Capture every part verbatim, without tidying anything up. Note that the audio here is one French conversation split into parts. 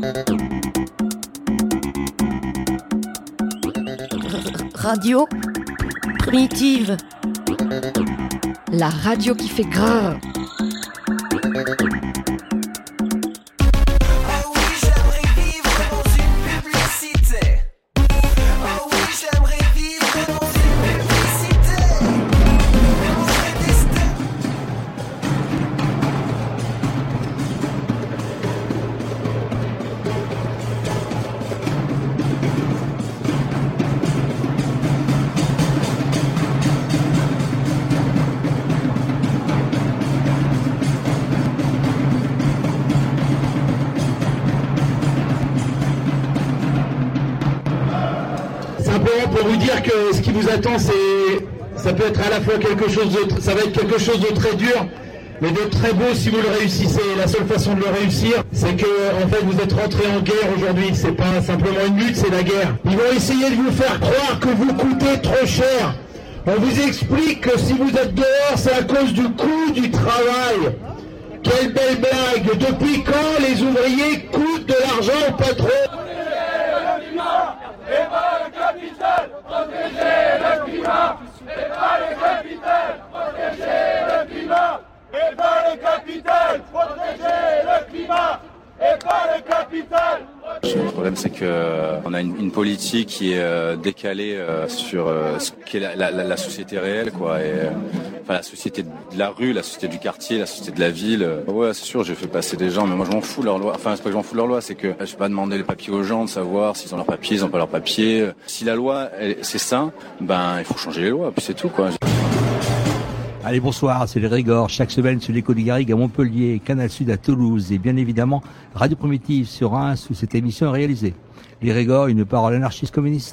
Radio primitive. La radio qui fait grrr. Pour vous dire que ce qui vous attend, c'est, ça peut être à la fois quelque chose de, ça va être quelque chose de très dur, mais de très beau si vous le réussissez. La seule façon de le réussir, c'est que, en fait, vous êtes rentré en guerre aujourd'hui. C'est pas simplement une lutte, c'est la guerre. Ils vont essayer de vous faire croire que vous coûtez trop cher. On vous explique que si vous êtes dehors, c'est à cause du coût du travail. Quelle belle blague! Depuis quand les ouvriers coûtent de l'argent au patron? Et pas le capital, protéger le climat. Et pas le capital, protéger le climat. Et pas le capital, protéger le climat. Et pas le capital. Le problème, c'est que euh, on a une, une politique qui est euh, décalée euh, sur euh, ce qu'est la, la, la société réelle, quoi. Et, euh, enfin, la société de la rue, la société du quartier, la société de la ville. Euh, ouais, c'est sûr, j'ai fait passer des gens, mais moi, je m'en fous de leur loi. Enfin, c'est pas que je m'en fous de leur loi, c'est que je vais pas demander les papiers aux gens de savoir s'ils ont leurs papiers, ils ont pas leurs papiers. Si la loi, elle, c'est ça, ben, il faut changer les lois, puis c'est tout, quoi. Allez, bonsoir, c'est les Régors, chaque semaine sur l'écho du Garrigue à Montpellier, Canal Sud à Toulouse et bien évidemment Radio Primitive sur Reims où cette émission est réalisée. Les Régors, une parole anarchiste communiste.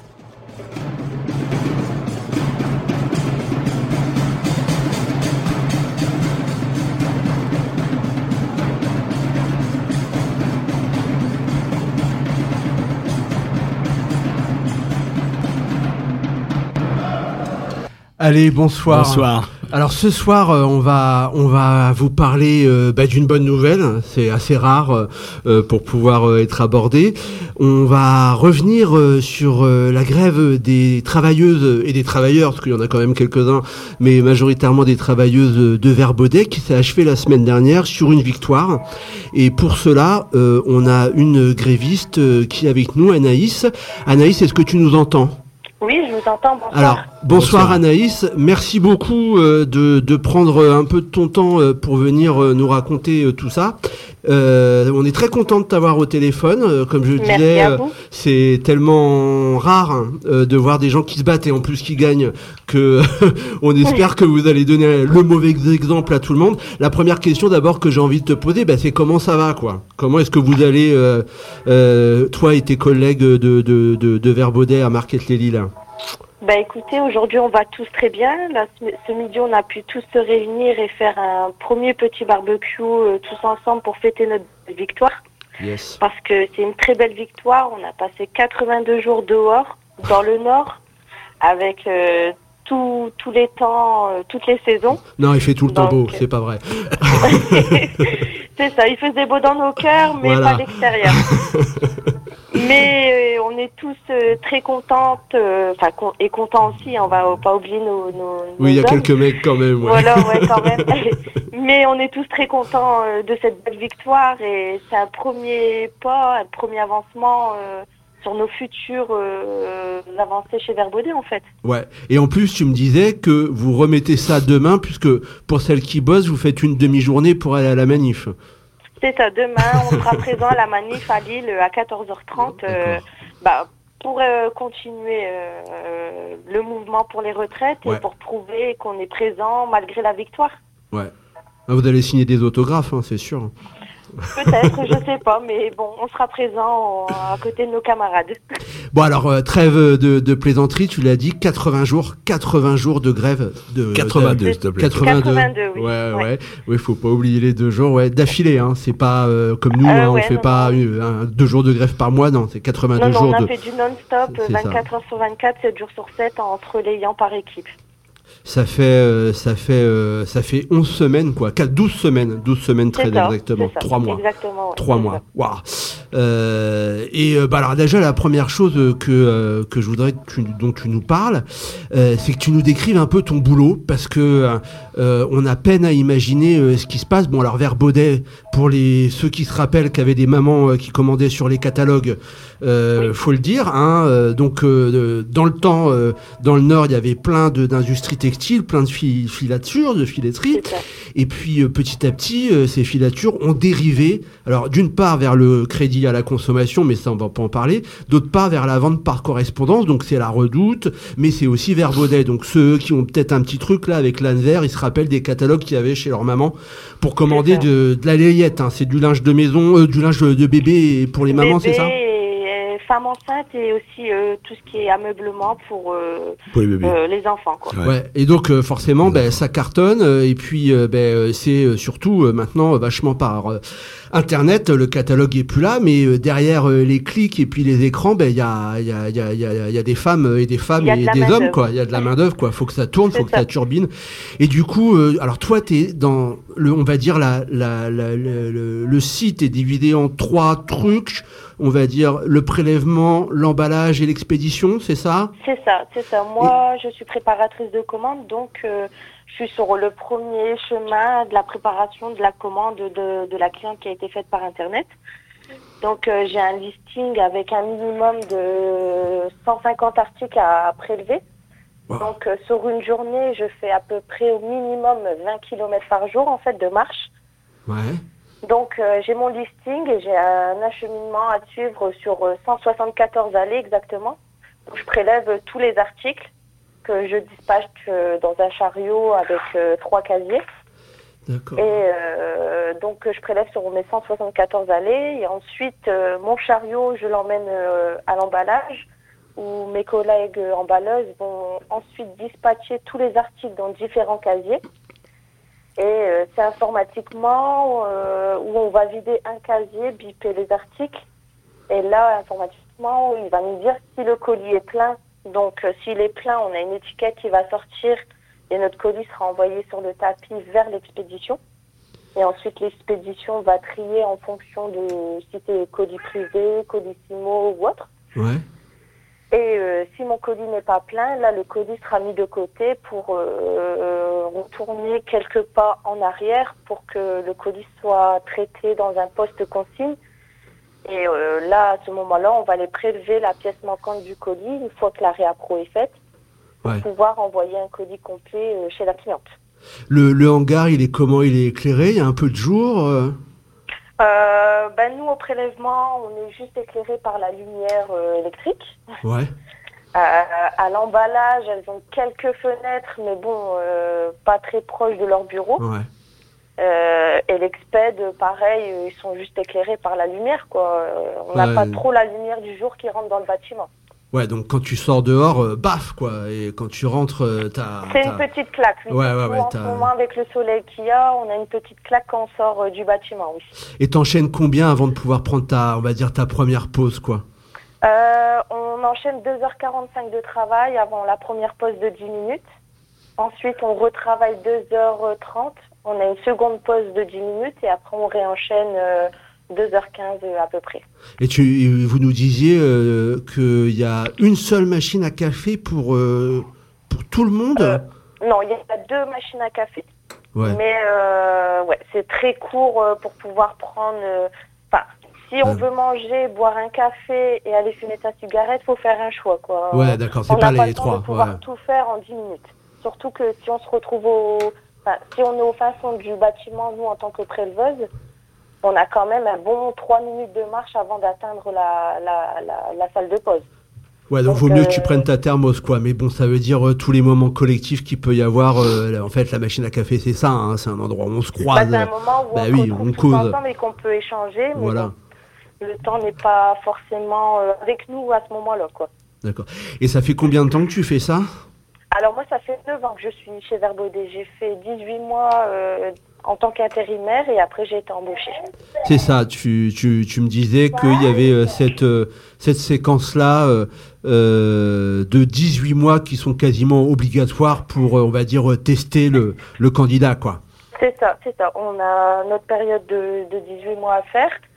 Allez, bonsoir. Bonsoir. Alors ce soir, euh, on va on va vous parler euh, bah, d'une bonne nouvelle. C'est assez rare euh, pour pouvoir euh, être abordé. On va revenir euh, sur euh, la grève des travailleuses et des travailleurs, parce qu'il y en a quand même quelques-uns, mais majoritairement des travailleuses de Verbaudet, qui s'est achevée la semaine dernière sur une victoire. Et pour cela, euh, on a une gréviste euh, qui est avec nous, Anaïs. Anaïs, est-ce que tu nous entends ? Oui, je vous entends. Bonsoir. Alors, bonsoir, bonsoir. Anaïs. Merci beaucoup euh, de, de prendre un peu de ton temps euh, pour venir euh, nous raconter euh, tout ça. Euh, on est très content de t'avoir au téléphone. Euh, comme je Merci disais, à euh, vous. c'est tellement rare hein, euh, de voir des gens qui se battent et en plus qui gagnent que on espère que vous allez donner le mauvais exemple à tout le monde. La première question d'abord que j'ai envie de te poser, bah, c'est comment ça va, quoi. Comment est-ce que vous allez, euh, euh, toi et tes collègues de, de, de, de Verbaudet à Marquette-les-Lilas? Bah écoutez, aujourd'hui on va tous très bien. Là, ce, ce midi on a pu tous se réunir et faire un premier petit barbecue euh, tous ensemble pour fêter notre victoire. Yes. Parce que c'est une très belle victoire. On a passé quatre-vingt-deux jours dehors, dans le nord, avec euh, tout, tous les temps, euh, toutes les saisons. Non, il fait tout le Donc, temps beau, c'est pas vrai. C'est ça, il faisait beau dans nos cœurs, mais voilà. pas à l'extérieur. Mais euh, on est tous euh, très contentes, enfin euh, con- et contents aussi. On va pas oublier nos. nos oui, il y a hommes. quelques mecs quand même. Ouais. Voilà, ouais, quand même. Mais on est tous très contents euh, de cette belle victoire et c'est un premier pas, un premier avancement euh, sur nos futures euh, avancées chez Verbaudet, en fait. Ouais. Et en plus, tu me disais que vous remettez ça demain, puisque pour celles qui bossent, vous faites une demi-journée pour aller à la manif. C'est ça, demain, on sera présent à la manif à Lille à quatorze heures trente euh, bah, pour euh, continuer euh, le mouvement pour les retraites ouais. et pour prouver qu'on est présent malgré la victoire. Ouais. Ah, vous allez signer des autographes, hein, c'est sûr. Peut-être, je sais pas, mais bon, on sera présent à côté de nos camarades. Bon alors, euh, trêve de, de plaisanterie, tu l'as dit, quatre-vingts jours, quatre-vingts jours de grève. De, quatre-vingt-deux, s'il te plaît. quatre-vingt-deux, quatre-vingt-deux, oui. Ouais, ouais, ouais. Oui, faut pas oublier les deux jours, ouais, d'affilée, hein. C'est pas euh, comme nous, euh, hein, ouais, on fait non, pas non. Un, deux jours de grève par mois, non, c'est quatre-vingt-deux non, non, jours. on a de... fait du non-stop, c'est vingt-quatre ça. Heures sur vingt-quatre, sept jours sur sept, en se relayant par équipe. Ça fait, euh, ça fait, euh, ça fait onze semaines, quoi. douze semaines. douze semaines très ça, exactement. trois mois. Exactement, ouais, trois mois. Waouh. Euh, et euh, bah alors déjà la première chose que euh, que je voudrais que tu, dont tu nous parles, euh, c'est que tu nous décrives un peu ton boulot, parce que euh, on a peine à imaginer euh, ce qui se passe. Bon, alors vers Baudet, pour les ceux qui se rappellent qu'il y avait des mamans euh, qui commandaient sur les catalogues, euh, faut le dire, hein, euh, donc euh, dans le temps, euh, dans le Nord, il y avait plein de d'industries textiles, plein de fi- filatures, de filetteries, et puis euh, petit à petit, euh, ces filatures ont dérivé. Alors d'une part vers le crédit à la consommation, mais ça on va pas en parler. D'autre part vers la vente par correspondance, donc c'est la Redoute, mais c'est aussi vers Baudet. Donc ceux qui ont peut-être un petit truc là avec l'Anvers, ils se rappellent des catalogues qu'il y avait chez leur maman pour commander de, de la layette. Hein. C'est du linge de maison, euh, du linge de bébé pour les bébé mamans, c'est ça? Et femmes enceintes et aussi euh, tout ce qui est ameublement pour, euh, pour les bébés, euh, les enfants, quoi. Ouais. Ouais. Et donc euh, forcément, ben, ça cartonne. Euh, et puis euh, ben, c'est euh, surtout euh, maintenant vachement par euh, Internet. Le catalogue est plus là, mais euh, derrière euh, les clics et puis les écrans, ben il y a il y a il y a il y a, y a des femmes et des femmes et des hommes, quoi. Il y a de la main d'œuvre, quoi. Faut que ça tourne, faut que ça turbine. Et du coup, euh, alors toi, t'es dans le, on va dire la la, la, la le, le site est divisé en trois trucs. On va dire le prélèvement, l'emballage et l'expédition, c'est ça? C'est ça, c'est ça. Moi, et... je suis préparatrice de commande, donc euh, je suis sur le premier chemin de la préparation de la commande de, de la cliente qui a été faite par Internet. Donc euh, j'ai un listing avec un minimum de cent cinquante articles à prélever. Wow. Donc euh, sur une journée, je fais à peu près au minimum vingt kilomètres par jour en fait de marche. Ouais. Donc euh, j'ai mon listing et j'ai un acheminement à suivre sur euh, cent soixante-quatorze allées exactement. Donc je prélève euh, tous les articles que je dispatche euh, dans un chariot avec euh, trois casiers. D'accord. Et euh, donc je prélève sur mes cent soixante-quatorze allées et ensuite euh, mon chariot je l'emmène euh, à l'emballage où mes collègues euh, emballeuses vont ensuite dispatcher tous les articles dans différents casiers. Et euh, c'est informatiquement euh, où on va vider un casier, biper les articles. Et là, informatiquement, il va nous dire si le colis est plein. Donc, euh, s'il est plein, on a une étiquette qui va sortir et notre colis sera envoyé sur le tapis vers l'expédition. Et ensuite, l'expédition va trier en fonction de si c'est colis privé, colissimo ou autre. Ouais. Et euh, si mon colis n'est pas plein, là, le colis sera mis de côté pour euh, retourner quelques pas en arrière pour que le colis soit traité dans un poste consigne. Et euh, là, à ce moment-là, on va aller prélever la pièce manquante du colis une fois que la réappro est faite pour ouais. pouvoir envoyer un colis complet euh, chez la cliente. Le, le hangar, il est comment? Il est éclairé? Il y a un peu de jour euh... Euh, ben nous, au prélèvement, on est juste éclairé par la lumière euh, électrique. Ouais. Euh, à l'emballage, elles ont quelques fenêtres, mais bon, euh, pas très proches de leur bureau. Ouais. Euh, et l'exped, pareil, ils sont juste éclairés par la lumière, quoi. On n'a ouais. pas trop la lumière du jour qui rentre dans le bâtiment. Ouais, donc quand tu sors dehors, euh, baf, quoi. Et quand tu rentres, euh, t'as... C'est t'as... une petite claque, oui. Ouais, ouais, ouais. En t'as... ce moment, avec le soleil qu'il y a, on a une petite claque quand on sort euh, du bâtiment, oui. Et t'enchaînes combien avant de pouvoir prendre ta, on va dire, ta première pause, quoi? euh, On enchaîne deux heures quarante-cinq de travail avant la première pause de dix minutes. Ensuite, on retravaille deux heures trente. On a une seconde pause de dix minutes et après, on réenchaîne... Euh, deux heures quinze à peu près. Et tu, vous nous disiez euh, qu'il y a une seule machine à café pour, euh, pour tout le monde euh, Non, il y a deux machines à café. Ouais. Mais euh, ouais, c'est très court euh, pour pouvoir prendre... Enfin, euh, si on ouais. veut manger, boire un café et aller fumer sa cigarette, il faut faire un choix, quoi. Ouais, d'accord, c'est on pas les les trois. On va pouvoir ouais. tout faire en dix minutes. Surtout que si on se retrouve au... Enfin, si on est au fin fond du bâtiment, nous, en tant que préleveuse, on a quand même un bon trois minutes de marche avant d'atteindre la, la, la, la salle de pause. Ouais, donc, donc vaut mieux euh... que tu prennes ta thermos, quoi. Mais bon, ça veut dire euh, tous les moments collectifs qu'il peut y avoir. Euh, en fait, la machine à café, c'est ça. Hein, c'est un endroit où on se croise. Bah, c'est un moment où bah, on oui, se retrouve on tous cause. ensemble et qu'on peut échanger. Mais voilà. Bon, le temps n'est pas forcément euh, avec nous à ce moment-là, quoi. D'accord. Et ça fait combien de temps que tu fais ça? Alors moi, ça fait neuf ans que je suis chez Vert Baudet. J'ai fait dix-huit mois euh, en tant qu'intérimaire et après j'ai été embauchée. C'est ça, tu, tu, tu me disais qu'il y avait euh, cette, euh, cette séquence-là euh, euh, de dix-huit mois qui sont quasiment obligatoires pour, euh, on va dire, tester le, le candidat, quoi. C'est ça, c'est ça. On a notre période de, de dix-huit mois à faire.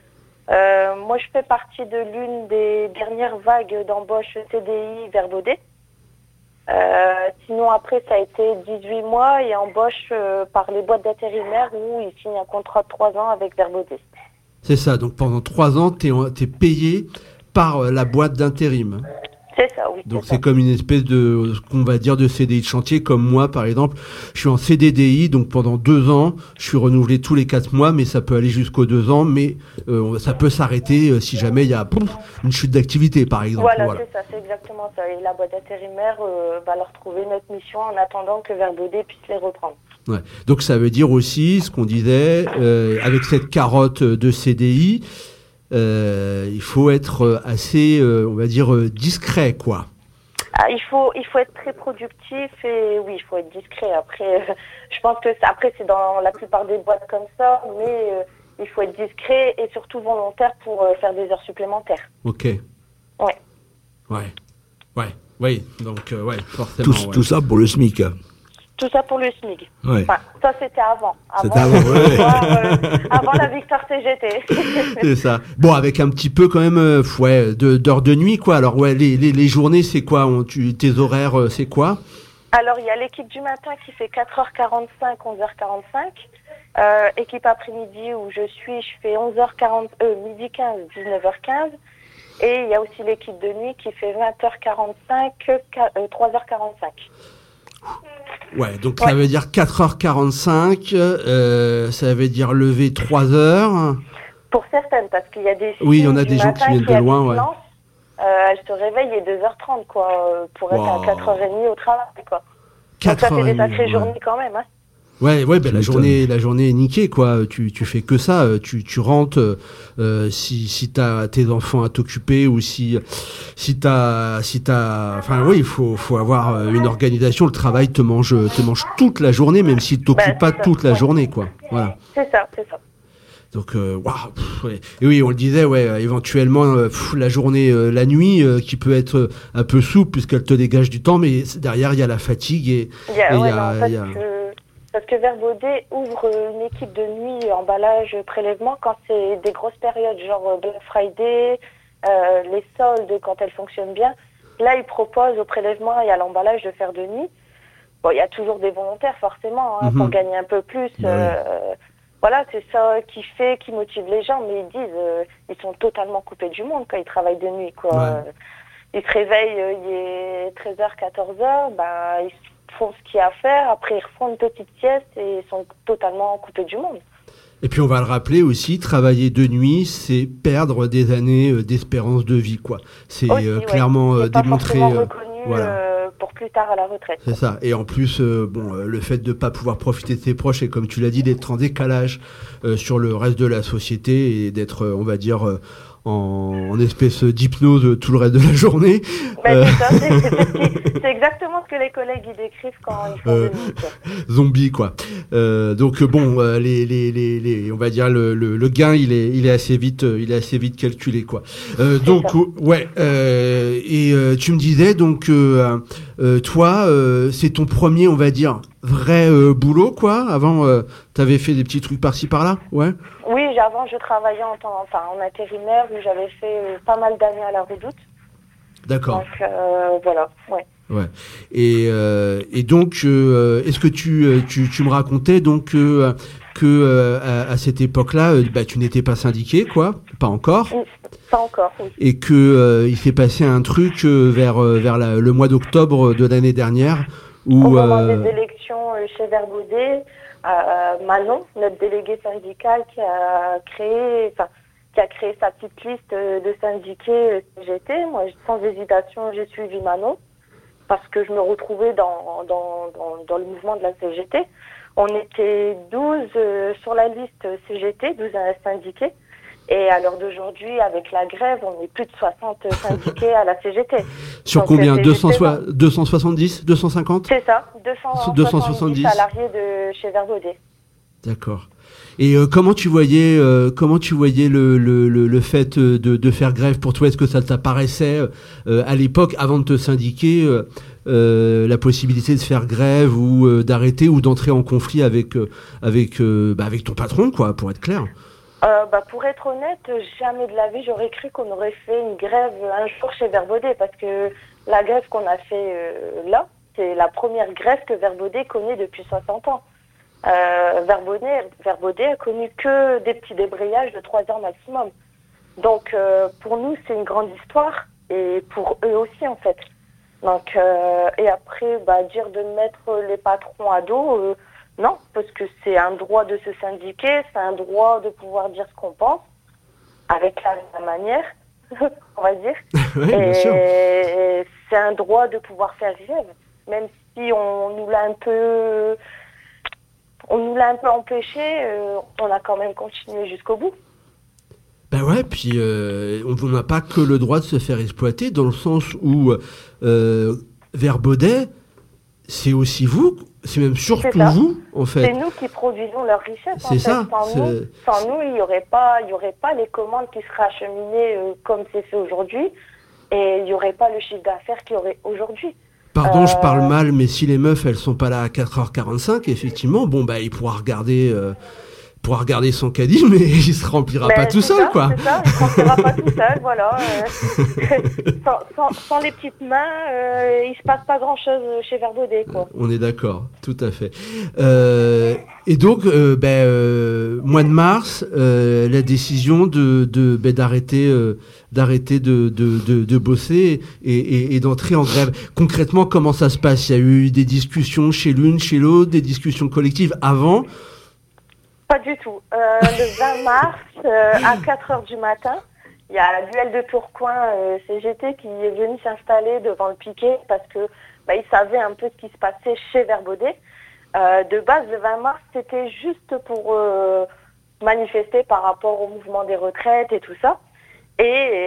Euh, moi, je fais partie de l'une des dernières vagues d'embauche C D I vers Baudet. Euh, sinon, après, ça a été dix-huit mois et embauche euh, par les boîtes d'intérimaires où ils signent un contrat de trois ans avec Verbaudet. C'est ça, donc pendant trois ans, tu es payé par la boîte d'intérim. C'est ça, oui. Donc c'est, c'est ça. comme une espèce de, ce qu'on va dire, de C D I de chantier, comme moi par exemple. Je suis en C D D I, donc pendant deux ans, je suis renouvelé tous les quatre mois, mais ça peut aller jusqu'aux deux ans, mais euh, ça peut s'arrêter euh, si jamais il y a pouf, une chute d'activité par exemple. Voilà, voilà. c'est ça, c'est exactement ça. Et la boîte d'intérimaire euh, va leur trouver notre mission en attendant que Verbaudet puisse les reprendre. Ouais. Donc ça veut dire aussi, ce qu'on disait, euh, avec cette carotte de C D I, euh, il faut être assez, euh, on va dire, euh, discret, quoi. Ah, il faut, il faut être très productif et oui, il faut être discret. Après, euh, je pense que c'est, après c'est dans la plupart des boîtes comme ça, mais euh, il faut être discret et surtout volontaire pour euh, faire des heures supplémentaires. Ok. Ouais. Ouais. Ouais. Oui. Donc euh, ouais, forcément. Tout, ouais. tout ça pour le SMIC. Tout ça pour le SMIC. Ouais. Enfin, ça c'était avant. Avant, C'était avant, la ouais. victoire, euh, avant la victoire C G T. C'est ça. Bon, avec un petit peu quand même, euh, ouais, de, d'heures de nuit, quoi. Alors ouais, les, les, les journées, c'est quoi? On, tu, tes horaires, euh, c'est quoi? Alors il y a l'équipe du matin qui fait quatre heures quarante-cinq, onze heures quarante-cinq. Euh, équipe après-midi où je suis, je fais onze heures quarante, euh, midi quinze, dix-neuf heures quinze. Et il y a aussi l'équipe de nuit qui fait vingt heures quarante-cinq, euh, trois heures quarante-cinq. Ouais, donc ouais. Ça veut dire quatre heures quarante-cinq, euh, ça veut dire lever trois heures. Pour certaines, parce qu'il y a des filles oui, il y en a des gens qui viennent de loin, ouais. Euh, elles se réveillent, il est deux heures trente, quoi, pour wow. être à quatre heures trente au travail, quoi. Donc ça fait des sacrées ouais. journées quand même, hein. Ouais, ouais, ben la journée, la journée est niquée, quoi. Tu, tu fais que ça. Tu, tu rentres. Euh, si, si t'as tes enfants à t'occuper ou si, si t'as, si t'as, enfin, oui, il faut, faut avoir une organisation. Le travail te mange, te mange toute la journée, même s'il t'occupe bah, pas ça. toute la journée, quoi. Voilà. C'est ça, c'est ça. Donc, euh, waouh, pff, ouais. Et oui, on le disait, ouais, éventuellement, euh, pff, la journée, euh, la nuit, euh, qui peut être un peu souple puisqu'elle te dégage du temps, mais derrière, il y a la fatigue et il y a, et ouais, y a, non, y a... Que... Parce que Verbaudet ouvre une équipe de nuit, emballage, prélèvement quand c'est des grosses périodes, genre Black Friday, euh, les soldes quand elles fonctionnent bien. Là, il propose au prélèvement et à l'emballage de faire de nuit. Bon, il y a toujours des volontaires forcément hein, mm-hmm. pour gagner un peu plus. Oui. Euh, voilà, c'est ça qui fait, qui motive les gens. Mais ils disent, euh, ils sont totalement coupés du monde quand ils travaillent de nuit, quoi. Ouais. Ils se réveillent, euh, il est treize heures, quatorze heures, bah ils font ce qu'il y a à faire, après ils refont une petite sieste et ils sont totalement coupés du monde. Et puis on va le rappeler aussi, travailler de nuit, c'est perdre des années euh, d'espérance de vie, quoi. C'est aussi, euh, ouais. clairement euh, c'est démontré. Pas euh, reconnu voilà. euh, pour plus tard à la retraite. C'est ça. Et en plus, euh, bon, euh, le fait de pas pouvoir profiter de ses proches et comme tu l'as dit, d'être en décalage euh, sur le reste de la société et d'être, euh, on va dire. Euh, En, en espèce d'hypnose tout le reste de la journée. Ben, euh... c'est, ça, c'est, c'est, c'est exactement ce que les collègues ils décrivent quand ils font euh, des zombies, quoi. Euh, donc bon, euh, les, les, les, les, on va dire le, le, le gain, il est, il est assez vite, il est assez vite calculé, quoi. Euh, donc ouais. Euh, et euh, tu me disais donc, euh, euh, toi, euh, c'est ton premier, on va dire, vrai euh, boulot, quoi. Avant, euh, t'avais fait des petits trucs par-ci par-là, ouais. Oui, avant je travaillais en temps, enfin en intérimaire où j'avais fait euh, pas mal d'années à la Redoute. D'accord. Donc euh, voilà, ouais. Ouais. Et euh, et donc, euh, est-ce que tu tu tu me racontais donc euh, que euh, à, à cette époque-là, euh, bah tu n'étais pas syndiqué, quoi, pas encore. Pas encore. Oui. Et que euh, il s'est passé un truc euh, vers euh, vers la, le mois d'octobre de l'année dernière où. Au moment euh, des élections euh, chez Verbaudet. Euh, Manon, notre déléguée syndicale qui a créé, enfin, qui a créé sa petite liste de syndiqués C G T. Moi, sans hésitation, j'ai suivi Manon parce que je me retrouvais dans, dans, dans, dans le mouvement de la C G T. On était douze euh, sur la liste C G T, douze syndiqués. Et à l'heure d'aujourd'hui, avec la grève, on est plus de soixante syndiqués à la C G T. Sur donc, combien deux cents, deux cent soixante-dix, deux cent cinquante C'est ça, deux cent soixante-dix salariés de chez Verbaudet. D'accord. Et euh, comment tu voyais, euh, comment tu voyais le, le, le, le fait de, de faire grève pour toi? Est-ce que ça t'apparaissait euh, à l'époque, avant de te syndiquer, euh, euh, la possibilité de faire grève ou euh, d'arrêter ou d'entrer en conflit avec, euh, avec, euh, bah, avec ton patron, quoi, pour être clair? Euh, bah, pour être honnête, jamais de la vie j'aurais cru qu'on aurait fait une grève un jour chez Verbaudet, parce que la grève qu'on a fait euh, là, c'est la première grève que Verbaudet connaît depuis soixante ans. Euh, Verbaudet, Verbaudet a connu que des petits débrayages de trois heures maximum. Donc euh, pour nous c'est une grande histoire, et pour eux aussi en fait. Donc euh, et après bah, dire de mettre les patrons à dos, euh, non, parce que c'est un droit de se syndiquer, c'est un droit de pouvoir dire ce qu'on pense, avec la, la manière, on va dire. Oui, bien sûr. Et c'est un droit de pouvoir faire grève, même si on nous l'a un peu, on nous l'a un peu empêché, euh, on a quand même continué jusqu'au bout. Ben ouais, puis euh, on n'a pas que le droit de se faire exploiter, dans le sens où euh, Verbaudet, c'est aussi vous, c'est même surtout C'est vous, en fait. C'est nous qui produisons leur richesse. C'est en fait. ça, Sans, c'est- nous, sans nous, il n'y aurait pas, il y aurait pas les commandes qui seraient acheminées euh, comme c'est fait aujourd'hui, et il n'y aurait pas le chiffre d'affaires qu'il y aurait aujourd'hui. Pardon, Euh, je parle mal, mais si les meufs, elles sont pas là à quatre heures quarante-cinq, effectivement, bon, bah, il pourra regarder, euh, pourra regarder son caddie, mais il se remplira Ben, pas tout c'est seul, ça, quoi. C'est ça, il ne remplira pas tout seul, voilà. euh. sans, sans, sans les petites mains, euh, il se passe pas grand-chose chez Verbaudet, quoi. On est d'accord, tout à fait. Euh, et donc, euh, ben, euh, mois de mars, euh, la décision de, de ben, d'arrêter, euh, d'arrêter de, de, de, de bosser et, et, et d'entrer en grève. Concrètement, comment ça se passe ? Il y a eu des discussions chez l'une, chez l'autre, des discussions collectives avant ? Pas du tout. Euh, le vingt mars, euh, à quatre heures du matin, il y a l'U L de Tourcoing euh, C G T qui est venu s'installer devant le piquet parce que bah, il savait un peu ce qui se passait chez Verbaudet. Euh, de base, le vingt mars, c'était juste pour euh, manifester par rapport au mouvement des retraites et tout ça. Et,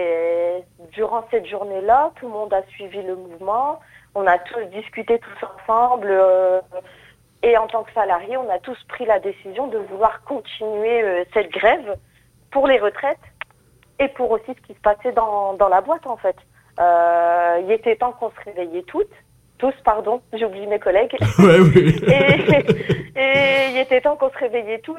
et durant cette journée-là, tout le monde a suivi le mouvement. On a tous discuté tous ensemble. Euh, et en tant que salariés, on a tous pris la décision de vouloir continuer euh, cette grève pour les retraites et pour aussi ce qui se passait dans, dans la boîte, en fait. Euh, il était temps qu'on se réveillait toutes. Tous, pardon, j'ai oublié mes collègues. Ouais, oui. et, et il était temps qu'on se réveillait tous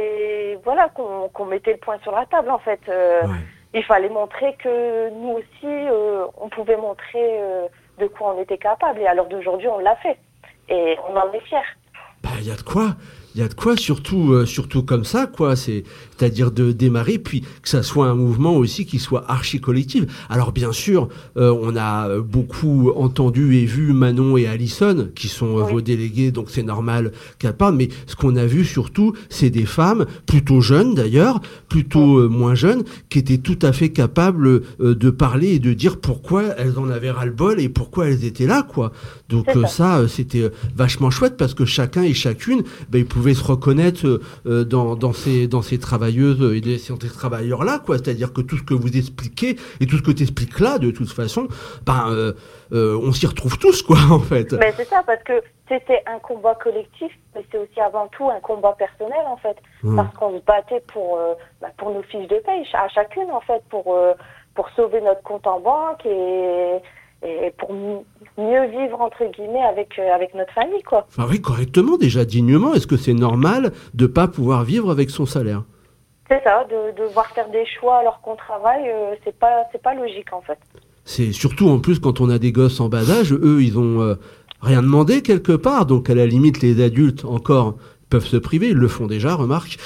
et voilà, qu'on, qu'on mettait le point sur la table, en fait. Euh, Ouais. Il fallait montrer que nous aussi, euh, on pouvait montrer euh, de quoi on était capable. Et à l'heure d'aujourd'hui, on l'a fait. Et on en est fiers. Bah, il y a de quoi. Il y a de quoi, surtout, euh, surtout comme ça, quoi. C'est, c'est-à-dire de démarrer, puis que ça soit un mouvement aussi qui soit archi collectif. Alors bien sûr, euh, on a beaucoup entendu et vu Manon et Alison, qui sont euh, Oui. vos délégués, donc c'est normal qu'elles parlent. Mais ce qu'on a vu surtout, c'est des femmes, plutôt jeunes d'ailleurs, plutôt euh, moins jeunes, qui étaient tout à fait capables euh, de parler et de dire pourquoi elles en avaient ras-le-bol et pourquoi elles étaient là, quoi. Donc C'est euh, ça. ça, euh, c'était euh, vachement chouette parce que chacun et chacune, ben, ils pouvaient se reconnaître euh, euh, dans, dans ces dans ces travailleuses et des, ces travailleurs là, quoi. C'est-à-dire que tout ce que vous expliquez et tout ce que tu expliques là, de toute façon, ben euh, euh, on s'y retrouve tous, quoi, en fait. Mais c'est ça, parce que c'était un combat collectif, mais c'est aussi avant tout un combat personnel, en fait. Mmh. Parce qu'on se battait pour, euh, bah, pour nos fiches de paye, à chacune, en fait, pour, euh, pour sauver notre compte en banque et, et pour m- mieux vivre, entre guillemets, avec, euh, avec notre famille, quoi. Ah oui, correctement, déjà dignement. Est-ce que c'est normal de pas pouvoir vivre avec son salaire ? C'est ça, de, de devoir faire des choix alors qu'on travaille, euh, c'est pas, c'est pas logique, en fait. C'est surtout en plus quand on a des gosses en bas âge, eux, ils ont euh, rien demandé quelque part. Donc à la limite, les adultes encore peuvent se priver, ils le font déjà, remarque.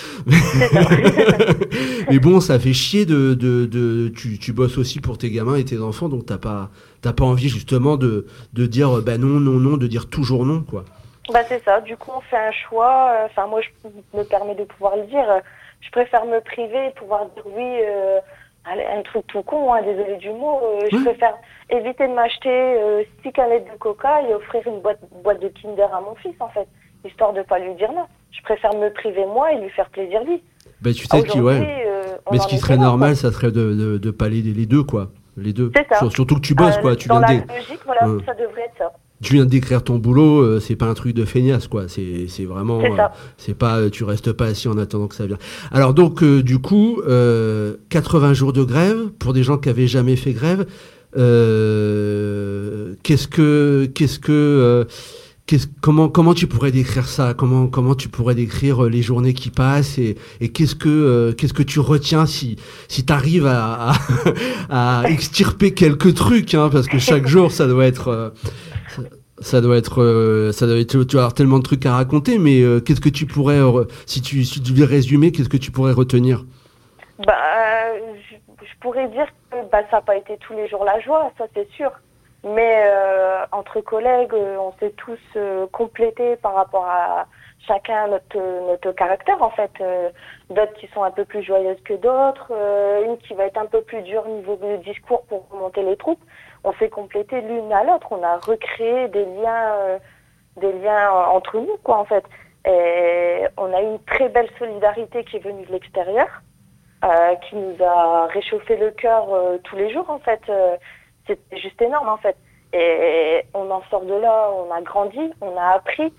Mais bon, ça fait chier de, de, de tu, tu bosses aussi pour tes gamins et tes enfants, donc t'as pas, t'as pas envie justement de, de dire bah non, non, non, de dire toujours non, quoi. Bah c'est ça, du coup on fait un choix, enfin moi je me permets de pouvoir le dire, euh, je préfère me priver et pouvoir dire oui, euh, allez, un truc tout con, hein, désolé du mot, euh, je Ouais. préfère éviter de m'acheter euh, six canettes de coca et offrir une boîte, boîte de Kinder à mon fils en fait, histoire de pas lui dire non. Je préfère me priver moi et lui faire plaisir lui. Bah tu sais qui, Aujourd'hui, ouais. euh, on Mais ce en qui est serait là, normal, quoi. ça serait de, de, de pas les, les deux, quoi. Les deux. C'est ça. Sur- Surtout que tu bosses, Euh, quoi. Tu dans viens, de la dé- logique, voilà, Hum. ça devrait être ça. tu viens de décrire ton boulot, euh, c'est pas un truc de feignasse, quoi. C'est, c'est vraiment, C'est ça. euh, c'est pas, euh, tu restes pas assis en attendant que ça vienne. Alors donc, euh, du coup, euh, quatre-vingts jours de grève pour des gens qui avaient jamais fait grève. Euh, qu'est-ce que, qu'est-ce que, euh, qu'est-ce, comment comment tu pourrais décrire ça? Comment comment tu pourrais décrire les journées qui passent et, et qu'est-ce que euh, qu'est-ce que tu retiens si si t'arrives à, à à extirper quelques trucs, hein, parce que chaque jour ça doit être euh, ça, ça doit être euh, ça doit être tu vas avoir tellement de trucs à raconter, mais euh, qu'est-ce que tu pourrais euh, si tu si tu devais résumer, qu'est-ce que tu pourrais retenir? Bah, euh, je, je pourrais dire que bah ça n'a pas été tous les jours la joie, ça c'est sûr. Mais euh, entre collègues, euh, on s'est tous euh, complétés par rapport à chacun notre notre caractère en fait. Euh, d'autres qui sont un peu plus joyeuses que d'autres, euh, une qui va être un peu plus dure niveau du discours pour remonter les troupes. On s'est complétés l'une à l'autre. On a recréé des liens, euh, des liens entre nous quoi en fait. Et on a eu une très belle solidarité qui est venue de l'extérieur, euh, qui nous a réchauffé le cœur euh, tous les jours en fait. Euh, C'était juste énorme en fait. Et on en sort de là, on a grandi, on a appris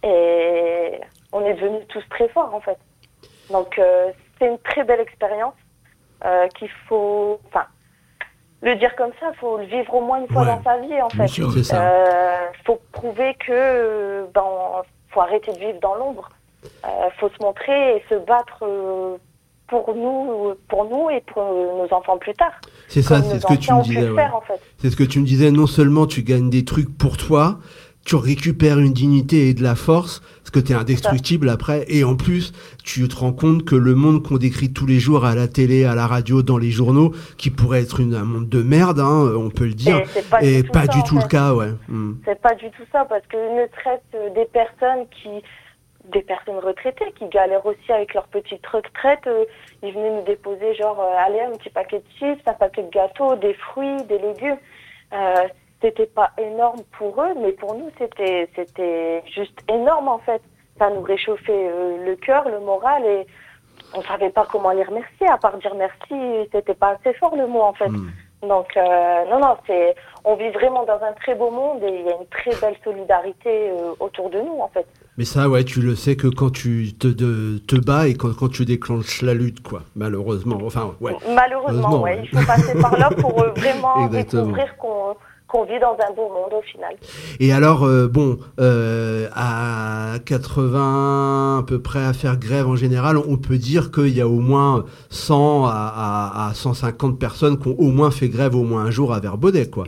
et on est devenus tous très forts en fait. Donc euh, c'est une très belle expérience euh, qu'il faut, enfin, le dire comme ça, faut le vivre au moins une fois Ouais. dans sa vie en fait. Bien sûr, c'est ça. Euh, faut prouver que ben, faut arrêter de vivre dans l'ombre. Euh, faut se montrer et se battre euh, pour nous, pour nous et pour nos enfants plus tard. C'est ça, Comme c'est nos ce que tu anciens me ont pu disais. le Ouais. faire, en fait. C'est ce que tu me disais. Non seulement tu gagnes des trucs pour toi, tu récupères une dignité et de la force, parce que t'es indestructible après, et en plus, tu te rends compte que le monde qu'on décrit tous les jours à la télé, à la radio, dans les journaux, qui pourrait être une, un monde de merde, hein, on peut le dire, Et c'est pas et du tout pas ça, du en tout le fait. cas, ouais. Mm. C'est pas du tout ça, parce que ne traite des personnes qui, des personnes retraitées qui galèrent aussi avec leur petite retraite. Euh, ils venaient nous déposer genre, euh, allez, un petit paquet de chips, un paquet de gâteaux, des fruits, des légumes. Euh, c'était pas énorme pour eux, mais pour nous, c'était, c'était juste énorme, en fait. Ça nous réchauffait euh, le cœur, le moral, et on savait pas comment les remercier, à part dire merci, c'était pas assez fort le mot, en fait. Mm. Donc, euh, non, non, c'est, on vit vraiment dans un très beau monde et il y a une très belle solidarité euh, autour de nous, en fait. Mais ça, ouais, tu le sais que quand tu te, de, te bats et quand, quand tu déclenches la lutte, quoi, malheureusement. Enfin, ouais. Malheureusement, ouais. ouais. Il faut passer par là pour euh, vraiment Exactement. découvrir qu'on, qu'on vit dans un beau monde au final. Et alors, euh, bon, euh, à quatre-vingts à peu près à faire grève en général, on peut dire qu'il y a au moins cent à, à, à cent cinquante personnes qui ont au moins fait grève au moins un jour à Verbaudet, quoi.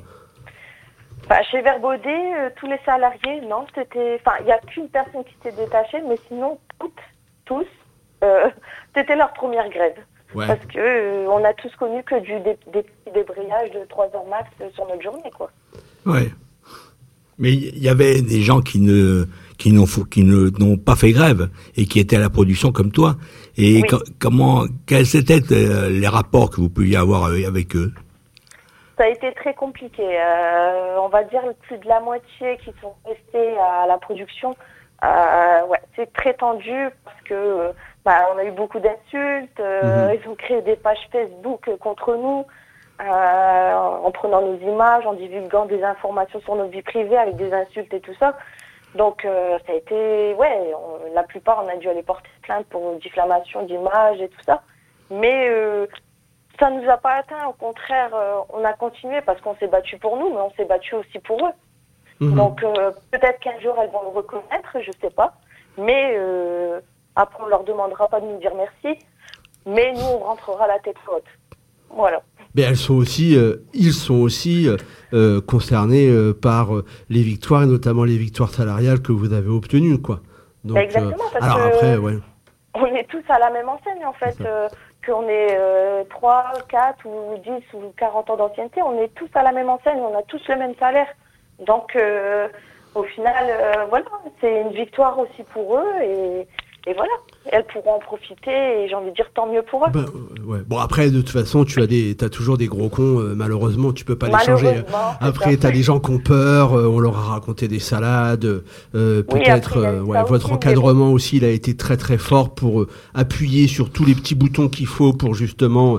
Bah, chez Verbaudet, euh, tous les salariés, non, c'était, enfin, il y a qu'une personne qui s'est détachée, mais sinon, toutes, tous, euh, c'était leur première grève. Ouais. Parce que euh, on a tous connu que du dé- des petits débrayages de trois heures max euh, sur notre journée, quoi. Ouais. Mais il y avait des gens qui ne qui n'ont qui ne n'ont pas fait grève et qui étaient à la production comme toi. Et Oui. co- comment quels étaient euh, les rapports que vous pouviez avoir euh, avec eux? Ça a été très compliqué. Euh, on va dire plus de la moitié qui sont restés à la production. Euh, ouais, c'est très tendu parce que euh, bah, on a eu beaucoup d'insultes. Euh, Mhm. Ils ont créé des pages Facebook contre nous euh, en prenant nos images, en divulguant des informations sur notre vie privée avec des insultes et tout ça. Donc euh, ça a été, ouais, on- la plupart on a dû aller porter plainte pour diffamation d'images et tout ça. Mais euh, ça nous a pas atteint, au contraire, euh, on a continué parce qu'on s'est battu pour nous, mais on s'est battu aussi pour eux. Mhm. Donc euh, peut-être qu'un jour elles vont nous reconnaître, je sais pas. Mais euh, après on leur demandera pas de nous dire merci, mais nous on rentrera la tête haute. Voilà. Mais elles sont aussi, euh, ils sont aussi euh, euh, concernés euh, par euh, les victoires et notamment les victoires salariales que vous avez obtenues, quoi. Donc, Exactement, parce alors que- après, ouais. On est tous à la même enseigne en fait, euh, qu'on ait euh, trois, quatre ou dix ou quarante ans d'ancienneté, on est tous à la même enseigne, on a tous le même salaire. Donc euh, au final, euh, voilà, c'est une victoire aussi pour eux et, et voilà, elles pourront en profiter et j'ai envie de dire tant mieux pour eux. Ben, euh, ouais. Bon, après, de toute façon, tu as des, t'as toujours des gros cons, euh, malheureusement, tu peux pas les changer. Malheureusement, c'est Après, ça. t'as des gens qui ont peur, euh, on leur a raconté des salades, euh, Oui, peut-être, après, il y a euh, eu ouais, ça votre aussi, mais encadrement aussi, il a été très très fort pour euh, appuyer sur tous les petits boutons qu'il faut pour justement euh,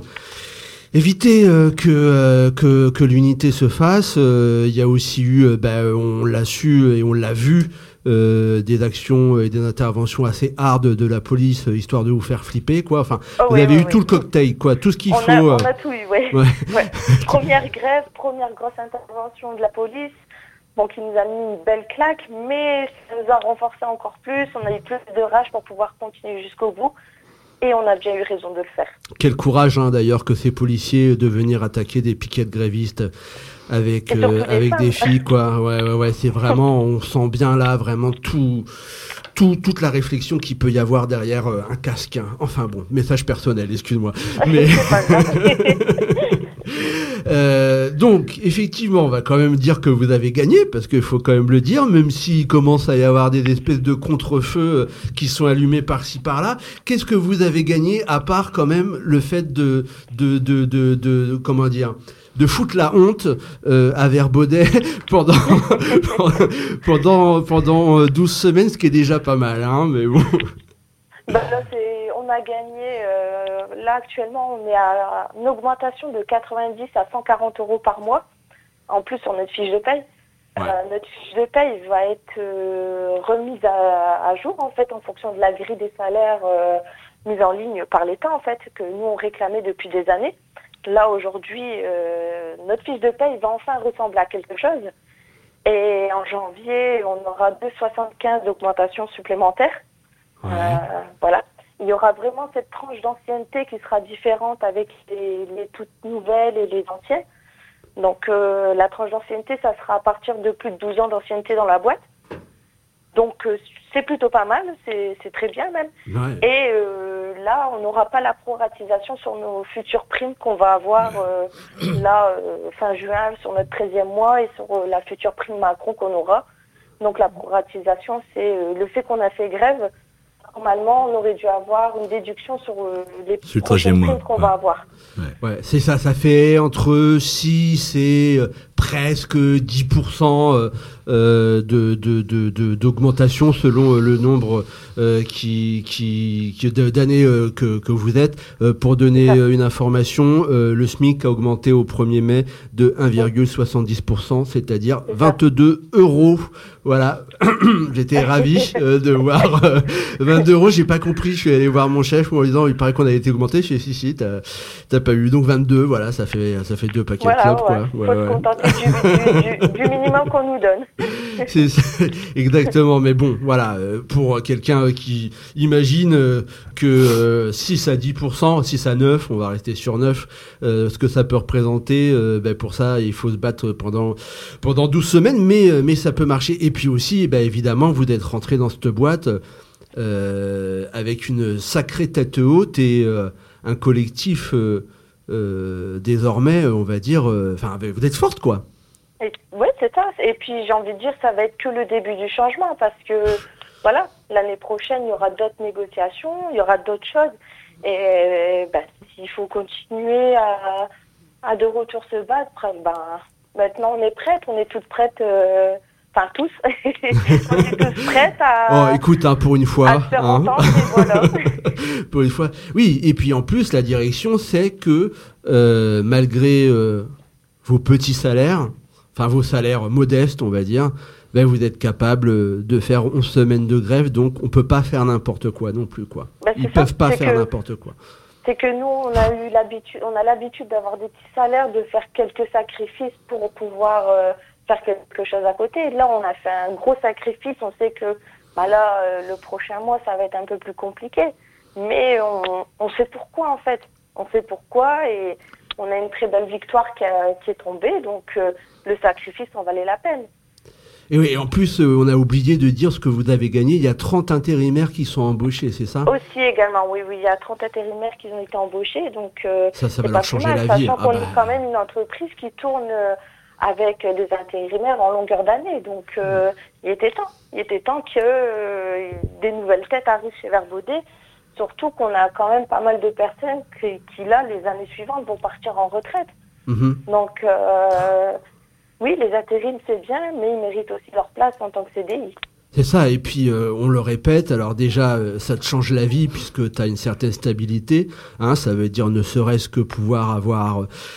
éviter euh, que, euh, que que l'unité se fasse. Euh, Il y a aussi eu, euh, ben, on l'a su et on l'a vu, euh, des actions et des interventions assez hard de la police, euh, histoire de vous faire flipper, quoi. Enfin, Oh, vous oui, avez oui, eu oui. tout le cocktail, quoi, tout ce qu'il on, faut. a, euh, on a tout eu, ouais. ouais. Ouais. Première grève, première grosse intervention de la police. Donc il nous a mis une belle claque, mais ça nous a renforcé encore plus. On a eu plus de rage pour pouvoir continuer jusqu'au bout. Et on a bien eu raison de le faire. Quel courage, hein, d'ailleurs, que ces policiers de venir attaquer des piquets de grévistes avec euh, avec des filles, quoi. Ouais, ouais, ouais. C'est vraiment, on sent bien là, vraiment tout, tout, toute la réflexion qu'il peut y avoir derrière euh, un casque. Hein. Enfin bon, message personnel, excuse-moi. Mais Euh, donc, effectivement, on va quand même dire que vous avez gagné, parce qu'il faut quand même le dire, même s'il commence à y avoir des espèces de contre-feux qui sont allumés par-ci par-là. Qu'est-ce que vous avez gagné, à part quand même le fait de, de, de, de, de, de comment dire, de foutre la honte euh, à Verbaudet pendant pendant pendant douze semaines, ce qui est déjà pas mal, hein, mais bon. Ben là, c'est, on a gagné, euh, là actuellement on est à une augmentation de quatre-vingt-dix à cent quarante euros par mois, en plus sur notre fiche de paye. Ouais. Euh, notre fiche de paye va être euh, remise à, à jour en fait en fonction de la grille des salaires euh, mise en ligne par l'État en fait, que nous on réclamait depuis des années. Là aujourd'hui, euh, notre fiche de paye va enfin ressembler à quelque chose. Et en janvier, on aura deux virgule soixante-quinze d'augmentation supplémentaire. Ouais. Euh, voilà. Il y aura vraiment cette tranche d'ancienneté qui sera différente avec les, les toutes nouvelles et les anciennes. Donc euh, la tranche d'ancienneté, ça sera à partir de plus de douze ans d'ancienneté dans la boîte. Donc euh, c'est plutôt pas mal, c'est, c'est très bien même. Ouais. Et euh, là, on n'aura pas la proratisation sur nos futures primes qu'on va avoir euh, là euh, fin juin sur notre treizième mois et sur euh, la future prime Macron qu'on aura. Donc la proratisation, c'est euh, le fait qu'on a fait grève. Normalement, on aurait dû avoir une déduction sur euh, les sur prochaines primes qu'on ouais. va avoir. Ouais. ouais, c'est ça, ça fait entre six et euh, presque dix pour cent euh, euh, de, de, de, de, d'augmentation selon euh, le nombre euh, qui, qui, qui d'années euh, que, que vous êtes. Euh, pour donner euh, une information, euh, le SMIC a augmenté au premier mai de un virgule soixante-dix pour cent, c'est-à-dire c'est vingt-deux euros. Voilà, j'étais ravi euh, de voir euh, vingt-deux euros. J'ai pas compris. Je suis allé voir mon chef en lui disant il paraît qu'on a été augmenté. Je suis si si t'as, t'as pas eu donc vingt-deux. Voilà, ça fait ça fait deux paquets voilà, de clopes ouais. quoi. Faut ouais, se ouais. contenter du, du, du, du minimum qu'on nous donne. C'est, c'est exactement. Mais bon, voilà, euh, pour quelqu'un qui imagine euh, que euh, six à dix pour cent, six à neuf, on va rester sur neuf, euh, ce que ça peut représenter. Euh, ben pour ça, il faut se battre pendant pendant douze semaines, mais mais ça peut marcher. Et puis aussi, ben évidemment, vous êtes rentré dans cette boîte euh, avec une sacrée tête haute et euh, un collectif euh, euh, désormais, on va dire, enfin, euh, vous êtes forte, quoi. Oui, c'est ça. Et puis, j'ai envie de dire, ça va être que le début du changement parce que, voilà, l'année prochaine, il y aura d'autres négociations, il y aura d'autres choses. Et ben, s'il faut continuer à, à de retour se battre, ben, maintenant, on est prête, on est toutes prêtes. Euh, Enfin, tous. On est tous prêtes à... Oh, écoute, hein, pour une fois. À se faire hein. entendre, et voilà. Pour une fois. Oui, et puis en plus, la direction sait que euh, malgré euh, vos petits salaires, enfin vos salaires modestes, on va dire, ben, vous êtes capable de faire onze semaines de grève, donc on peut pas faire n'importe quoi non plus, quoi. Ben, Ils ça, peuvent pas faire que... n'importe quoi. C'est que nous, on a eu l'habitude, on a l'habitude d'avoir des petits salaires, de faire quelques sacrifices pour pouvoir... Euh, faire quelque chose à côté. Là, on a fait un gros sacrifice. On sait que bah là, euh, le prochain mois, ça va être un peu plus compliqué. Mais on, on sait pourquoi, en fait. On sait pourquoi et on a une très belle victoire qui, a, qui est tombée. Donc, euh, le sacrifice en valait la peine. Et oui, en plus, euh, on a oublié de dire ce que vous avez gagné. Il y a trente intérimaires qui sont embauchés, c'est ça ? Aussi également, oui, oui. Il y a trente intérimaires qui ont été embauchés. Donc, euh, ça, ça va leur changer mal, la vie. Sachant ah qu'on bah... est quand même une entreprise qui tourne... Euh, avec des intérimaires en longueur d'année. Donc, euh, il était temps. Il était temps que euh, des nouvelles têtes arrivent chez Verbaudet. Surtout qu'on a quand même pas mal de personnes qui, qui là, les années suivantes, vont partir en retraite. Mm-hmm. Donc, euh, oui, les intérims, c'est bien, mais ils méritent aussi leur place en tant que C D I. C'est ça, et puis euh, on le répète, alors déjà euh, ça te change la vie puisque tu as une certaine stabilité, hein, ça veut dire ne serait-ce que pouvoir avoir... Euh,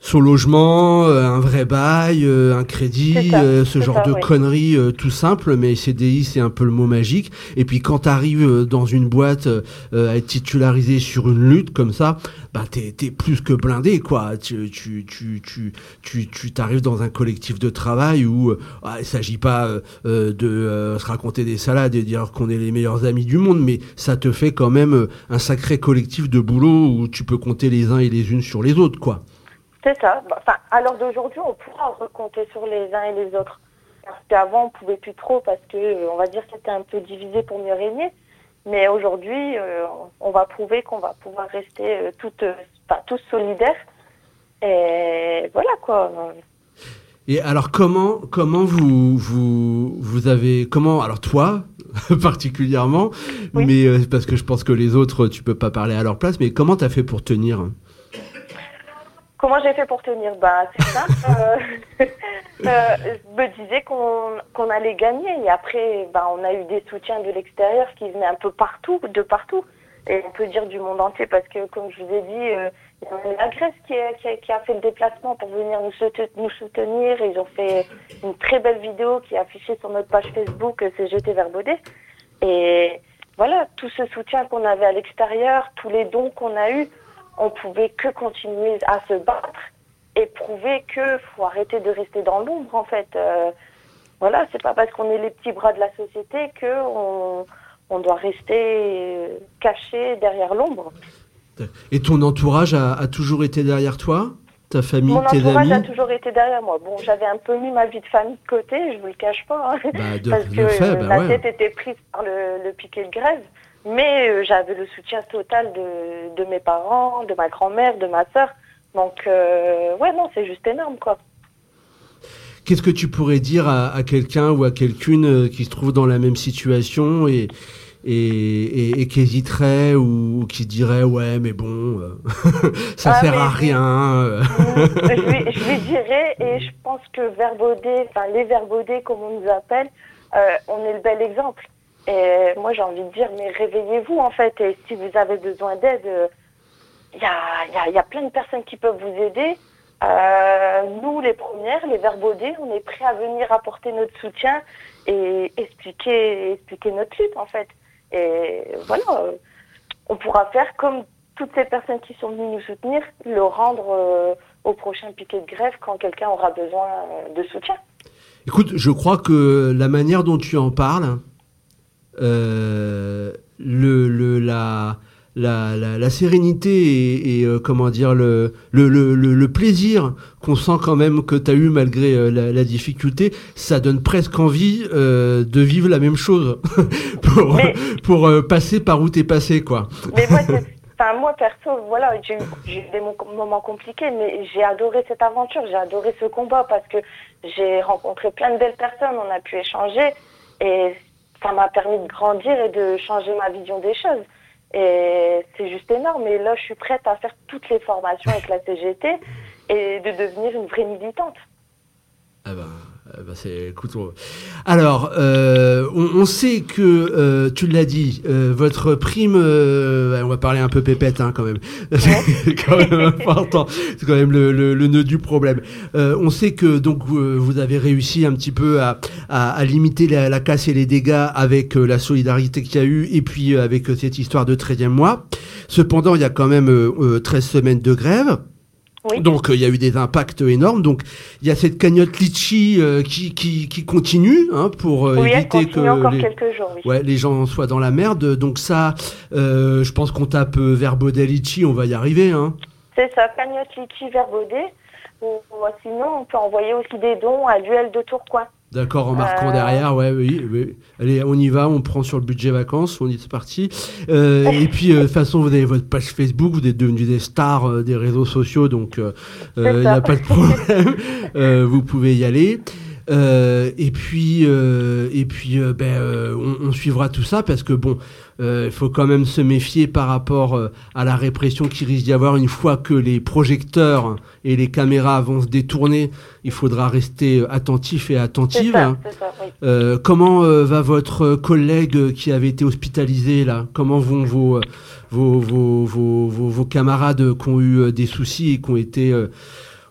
son logement, euh, un vrai bail, euh, un crédit, ça, euh, ce genre ça, de ouais. conneries euh, tout simple, mais C D I c'est un peu le mot magique. Et puis quand tu arrives dans une boîte euh, à être titularisé sur une lutte comme ça, bah t'es t'es plus que blindé quoi. Tu tu tu tu tu tu t'arrives dans un collectif de travail où euh, ah, il s'agit pas euh, de euh, se raconter des salades et dire qu'on est les meilleurs amis du monde, mais ça te fait quand même euh, un sacré collectif de boulot où tu peux compter les uns et les unes sur les autres quoi. C'est ça. Enfin, à l'heure d'aujourd'hui, on pourra recompter sur les uns et les autres. Parce qu'avant, on pouvait plus trop parce que, euh, on va dire, c'était un peu divisé pour mieux régner. Mais aujourd'hui, euh, on va prouver qu'on va pouvoir rester euh, toutes, euh, enfin, tous solidaires. Et voilà quoi. Et alors comment comment vous vous vous avez comment alors toi particulièrement Oui. mais euh, parce que je pense que les autres tu peux pas parler à leur place, mais comment t'as fait pour tenir? Comment j'ai fait pour tenir? Bah, c'est simple. euh, euh, je me disais qu'on qu'on allait gagner. Et après, bah, on a eu des soutiens de l'extérieur qui venaient un peu partout, de partout. Et on peut dire du monde entier parce que, comme je vous ai dit, euh, il y a même la Grèce qui, est, qui, a, qui a fait le déplacement pour venir nous, soute- nous soutenir. Ils ont fait une très belle vidéo qui est affichée sur notre page Facebook euh, C G T Verbaudet. Et voilà, tout ce soutien qu'on avait à l'extérieur, tous les dons qu'on a eus, on pouvait que continuer à se battre et prouver que faut arrêter de rester dans l'ombre en fait. Euh, voilà, c'est pas parce qu'on est les petits bras de la société que on, on doit rester caché derrière l'ombre. Et ton entourage a, a toujours été derrière toi? Ta famille, Mon tes entourage amis? a toujours été derrière moi. Bon, j'avais un peu mis ma vie de famille de côté, je vous le cache pas, hein, Bah, de, parce de que fait, euh, bah la ouais. tête était prise par le, le piquet de grève. Mais euh, j'avais le soutien total de, de mes parents, de ma grand-mère, de ma sœur. Donc, euh, ouais, non, c'est juste énorme, quoi. Qu'est-ce que tu pourrais dire à, à quelqu'un ou à quelqu'une euh, qui se trouve dans la même situation et, et, et, et qui hésiterait ou, ou qui dirait ouais mais bon euh, ça Ah, sert mais à je- rien euh. je, lui, je lui dirais, et je pense que Verbaudet, enfin les Verbaudets comme on nous appelle, euh, on est le bel exemple. Et moi j'ai envie de dire, mais réveillez-vous en fait, et si vous avez besoin d'aide, il y, a, y, a, y a plein de personnes qui peuvent vous aider. Euh, nous les premières, les Verbaudets, on est prêts à venir apporter notre soutien et expliquer, expliquer notre lutte en fait. Et voilà, euh, on pourra faire comme toutes ces personnes qui sont venues nous soutenir, le rendre euh, au prochain piquet de grève quand quelqu'un aura besoin euh, de soutien. Écoute, je crois que la manière dont tu en parles, euh, le, le, la, la, la, la sérénité et, et euh, comment dire le, le, le, le plaisir qu'on sent quand même que tu as eu malgré euh, la, la difficulté, ça donne presque envie euh, de vivre la même chose pour, Mais- pour euh, passer par où t'es passé, quoi. Mais moi, c'est- enfin, moi perso, voilà, j'ai eu, j'ai eu des mo- moments compliqués, mais j'ai adoré cette aventure, j'ai adoré ce combat parce que j'ai rencontré plein de belles personnes, on a pu échanger et ça m'a permis de grandir et de changer ma vision des choses. Et c'est juste énorme. Et là, je suis prête à faire toutes les formations avec la C G T et de devenir une vraie militante. Ah bah, ah bah c'est, écoute, on- alors, euh, on, on sait que, euh, tu l'as dit, euh, votre prime, euh, on va parler un peu pépette hein, quand même, c'est quand même important, c'est quand même le, le, le nœud du problème. Euh, on sait que donc euh, vous avez réussi un petit peu à, à, à limiter la, la casse et les dégâts avec euh, la solidarité qu'il y a eu et puis euh, avec euh, cette histoire de treizième mois. Cependant, il y a quand même euh, euh, treize semaines de grève. Oui. Donc il euh, y a eu des impacts énormes. Donc il y a cette cagnotte litchi euh, qui, qui qui continue hein, pour euh, Oui, elle éviter continue que encore les, quelques jours, oui. ouais, les gens soient dans la merde. Donc ça, euh, je pense qu'on tape euh, Verbaudet litchi, on va y arriver. Hein. C'est ça, cagnotte litchi Verbaudet. Ou, ou sinon, on peut envoyer aussi des dons à l'U L de Tourcoing. D'accord, en marquant Euh. derrière, ouais, oui, oui. Allez, on y va, on prend sur le budget vacances, on y est c'est parti. Euh, et puis, euh, de toute façon, vous avez votre page Facebook, vous êtes devenus des stars euh, des réseaux sociaux, donc il euh, C'est n'y ça. a pas de problème. euh, vous pouvez y aller. Euh, et puis, euh, et puis, euh, ben, euh, on, on suivra tout ça parce que bon, il euh, faut quand même se méfier par rapport euh, à la répression qui risque d'y avoir une fois que les projecteurs et les caméras vont se détourner. Il faudra rester attentif et C'est attentive. ça, c'est ça, oui. Euh, comment euh, va votre collègue qui avait été hospitalisé là? Comment vont vos vos, vos, vos, vos, vos camarades qui ont eu euh, des soucis et qui ont été euh,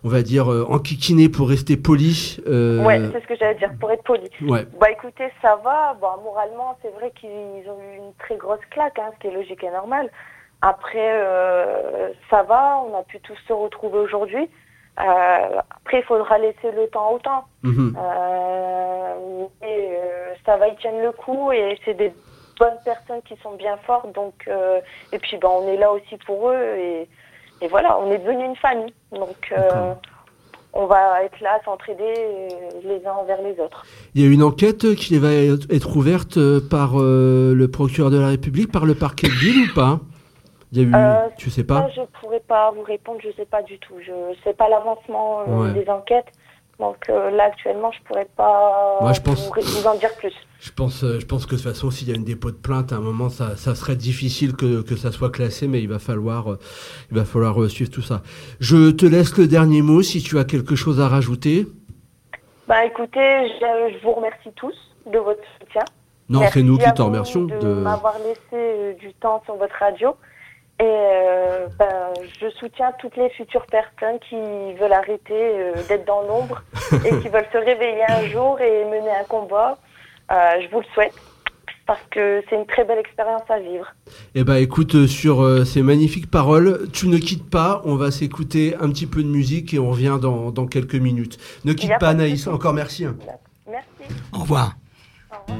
on va dire, euh, enquiquiner pour rester poli. Euh... Ouais, c'est ce que j'allais dire, pour être poli. Ouais. Bah écoutez, ça va. Bon, moralement, c'est vrai qu'ils ont eu une très grosse claque, hein, ce qui est logique et normal. Après, euh, ça va, on a pu tous se retrouver aujourd'hui. Euh, après, il faudra laisser le temps au temps. Mmh. Euh, et, euh, ça va, ils tiennent le coup et c'est des bonnes personnes qui sont bien fortes. Donc, euh, et puis, ben, on est là aussi pour eux. Et, et voilà, on est devenu une famille. Donc, euh, on va être là à s'entraider les uns envers les autres. Il y a une enquête qui va être ouverte par euh, le procureur de la République, par le parquet de Lille ou pas? Il y a eu, euh, tu sais pas? Ça, je pourrais pas vous répondre, je sais pas du tout. Je sais pas l'avancement euh, ouais. des enquêtes. Donc euh, là, actuellement, je pourrais pas Moi, je pense... vous, vous en dire plus. Je pense, je pense que de toute façon, s'il y a une dépôt de plainte, à un moment, ça, ça serait difficile que, que ça soit classé, mais il va falloir, il va falloir suivre tout ça. Je te laisse le dernier mot, si tu as quelque chose à rajouter. Bah écoutez, je, je vous remercie tous de votre soutien. Non, Merci c'est nous qui à t'en vous remercions. de, De m'avoir laissé euh, du temps sur votre radio. Et euh, ben, je soutiens toutes les futures personnes qui veulent arrêter euh, d'être dans l'ombre et qui veulent se réveiller un jour et mener un combat. Euh, je vous le souhaite parce que c'est une très belle expérience à vivre. Eh ben, écoute, sur euh, ces magnifiques paroles, tu ne quittes pas. On va s'écouter un petit peu de musique et on revient dans, dans quelques minutes. Ne quitte pas, Anaïs. Encore merci. Hein. Merci. Au revoir. Au revoir.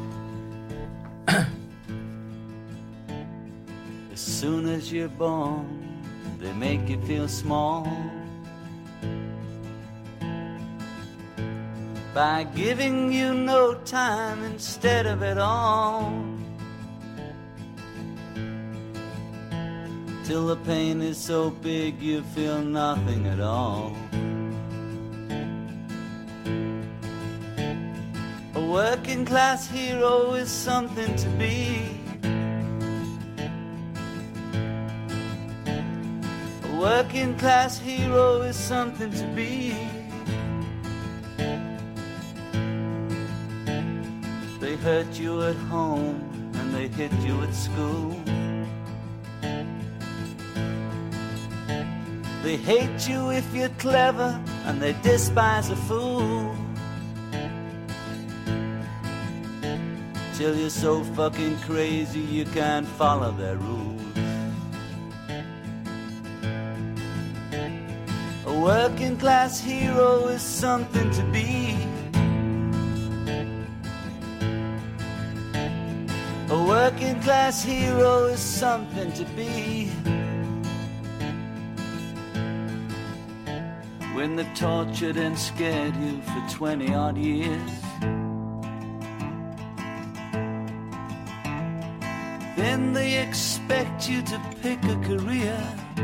As soon as you're born, they make you feel small by giving you no time instead of it all, till the pain is so big you feel nothing at all. A working class hero is something to be. A working class hero is something to be. They hurt you at home and they hit you at school. They hate you if you're clever and they despise a fool. Till you're so fucking crazy you can't follow their rules. A working class hero is something to be. A working class hero is something to be. When they've tortured and scared you for twenty odd years, then they expect you to pick a career.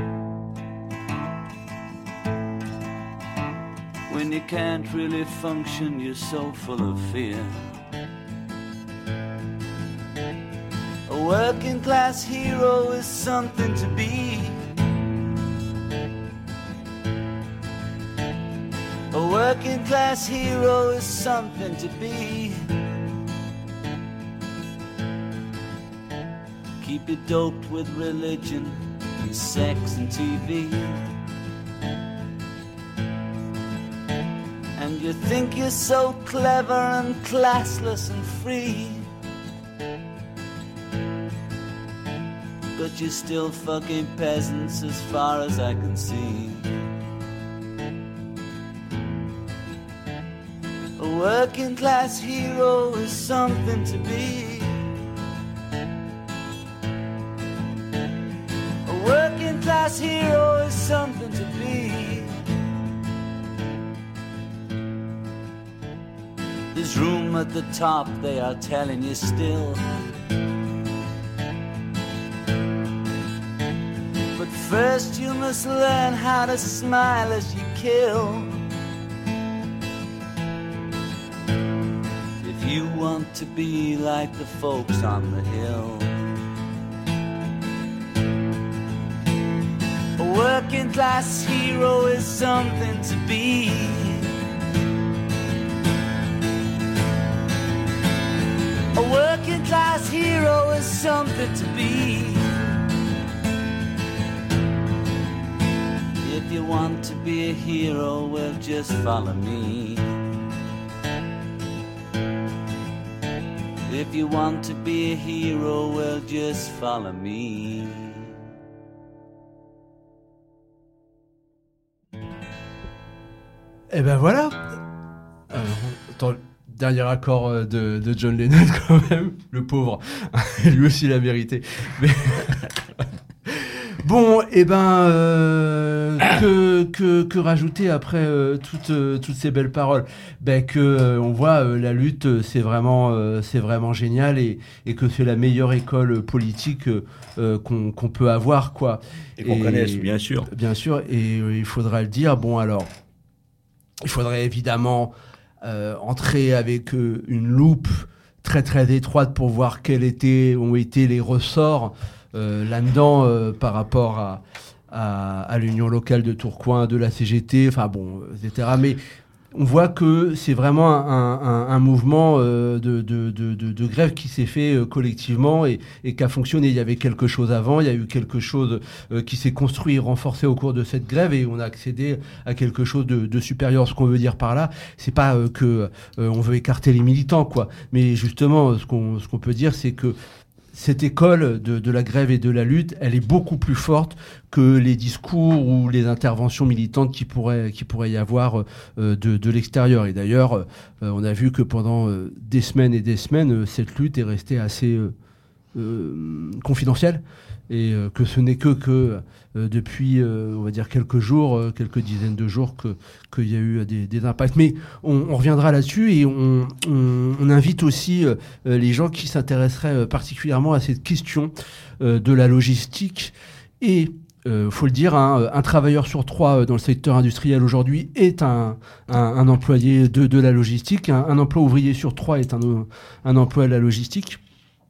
When you can't really function, you're so full of fear. A working class hero is something to be. A working class hero is something to be. Keep it doped with religion and sex and T V. And you think you're so clever and classless and free, but you're still fucking peasants as far as I can see. A working class hero is something to be. A working class hero is something to be. There's room at the top, they are telling you still. But first you must learn how to smile as you kill. If you want to be like the folks on the hill. A working class hero is something to be. A working class hero is something to be. If you want to be a hero, well, just follow me. If you want to be a hero, well, just follow me. Et ben voilà. Euh, attends, dernier accord de, de John Lennon quand même, le pauvre. Lui aussi il a mérité. Mais bon, et ben euh, que, que que rajouter après euh, toutes euh, toutes ces belles paroles. Ben que euh, on voit euh, la lutte, euh, c'est vraiment euh, c'est vraiment génial et et que c'est la meilleure école politique euh, qu'on qu'on peut avoir quoi. Et qu'on et, connaisse bien sûr. Bien sûr et euh, il faudra le dire. Bon alors. Il faudrait évidemment euh, entrer avec euh, une loupe très très étroite pour voir quels étaient, ont été les ressorts euh, là-dedans euh, par rapport à, à, à l'Union locale de Tourcoing, de la C G T, enfin bon, et cetera. Mais on voit que c'est vraiment un, un, un mouvement euh, de, de, de, de, de grève qui s'est fait euh, collectivement et, et qui a fonctionné. Il y avait quelque chose avant, il y a eu quelque chose euh, qui s'est construit et renforcé au cours de cette grève et on a accédé à quelque chose de, de supérieur. Ce qu'on veut dire par là, c'est pas euh, que euh, on veut écarter les militants, quoi. Mais justement, ce qu'on, ce qu'on peut dire, c'est que cette école de, de la grève et de la lutte, elle est beaucoup plus forte que les discours ou les interventions militantes qui pourraient, qui pourraient y avoir euh, de, de l'extérieur. Et d'ailleurs, euh, on a vu que pendant euh, des semaines et des semaines, euh, cette lutte est restée assez euh, euh, confidentielle et euh, que ce n'est que, que euh, depuis, euh, on va dire, quelques jours, euh, quelques dizaines de jours que qu'il y a eu des, des impacts. Mais on, on reviendra là-dessus et on, on, on invite aussi euh, les gens qui s'intéresseraient particulièrement à cette question euh, de la logistique. Et il euh, faut le dire, hein, un travailleur sur trois dans le secteur industriel aujourd'hui est un, un, un employé de, de la logistique. Un, un emploi ouvrier sur trois est un, un emploi de la logistique.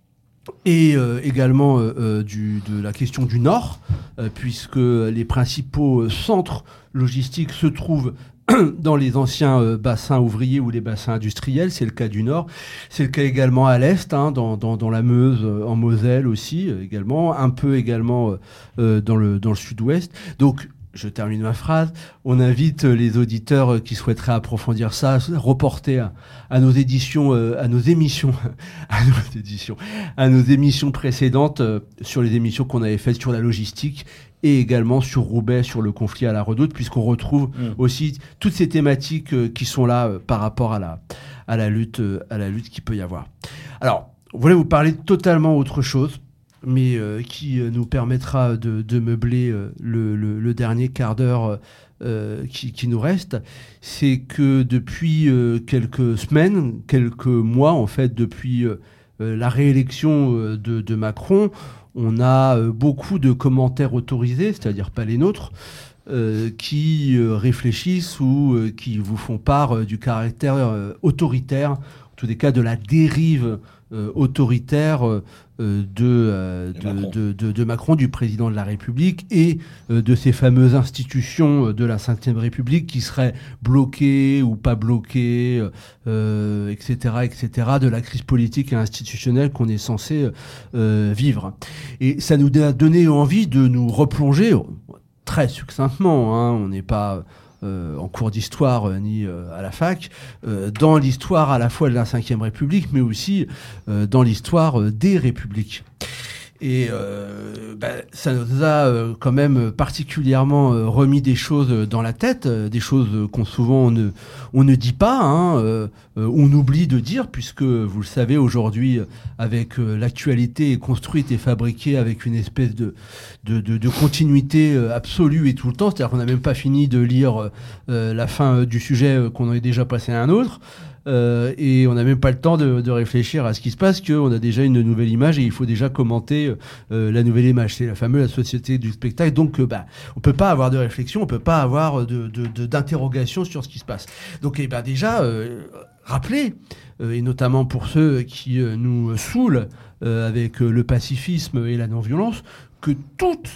Et euh, également euh, du, de la question du Nord, euh, puisque les principaux centres logistiques se trouvent dans les anciens euh, bassins ouvriers ou les bassins industriels, c'est le cas du Nord. C'est le cas également à l'Est, hein, dans, dans, dans la Meuse, euh, en Moselle aussi, euh, également, un peu également euh, dans, le, dans le Sud-Ouest. Donc, je termine ma phrase. On invite les auditeurs qui souhaiteraient approfondir ça, reporter à, à nos éditions, euh, à nos émissions, à nos éditions, à nos émissions précédentes euh, sur les émissions qu'on avait faites sur la logistique et également sur Roubaix, sur le conflit à la Redoute, puisqu'on retrouve mmh. aussi toutes ces thématiques euh, qui sont là euh, par rapport à la, à la lutte, euh, à la lutte qu'il peut y avoir. Alors, on voulait vous parler de totalement autre chose, mais euh, qui euh, nous permettra de, de meubler euh, le, le, le dernier quart d'heure euh, qui, qui nous reste. C'est que depuis euh, quelques semaines, quelques mois, en fait, depuis euh, la réélection euh, de, de Macron, on a euh, beaucoup de commentaires autorisés, c'est-à-dire pas les nôtres, euh, qui euh, réfléchissent ou euh, qui vous font part euh, du caractère euh, autoritaire, en tous les cas de la dérive euh, autoritaire euh, de, euh, de, Macron. De, de, de Macron, du président de la République et euh, de ces fameuses institutions de la cinquième République qui seraient bloquées ou pas bloquées, euh, et cetera, et cetera, de la crise politique et institutionnelle qu'on est censé euh, vivre. Et ça nous a donné envie de nous replonger très succinctement, hein, on n'est pas Euh, en cours d'histoire euh, ni euh, à la fac, euh, dans l'histoire à la fois de la cinquième République, mais aussi euh, dans l'histoire euh, des républiques. Et euh, bah, ça nous a euh, quand même particulièrement euh, remis des choses dans la tête, euh, des choses qu'on souvent on ne, on ne dit pas, hein, euh, euh, on oublie de dire, puisque vous le savez aujourd'hui, avec euh, l'actualité est construite et fabriquée avec une espèce de, de, de, de continuité euh, absolue et tout le temps, c'est-à-dire qu'on n'a même pas fini de lire euh, la fin du sujet euh, qu'on en est déjà passé à un autre. Euh, et on n'a même pas le temps de, de réfléchir à ce qui se passe, qu'on a déjà une nouvelle image et il faut déjà commenter euh, la nouvelle image. C'est la fameuse la société du spectacle. Donc, euh, bah, on peut pas avoir de réflexion, on peut pas avoir de, de, de, d'interrogation sur ce qui se passe. Donc, eh ben, déjà, euh, rappelez, euh, et notamment pour ceux qui euh, nous saoulent euh, avec euh, le pacifisme et la non-violence, que toute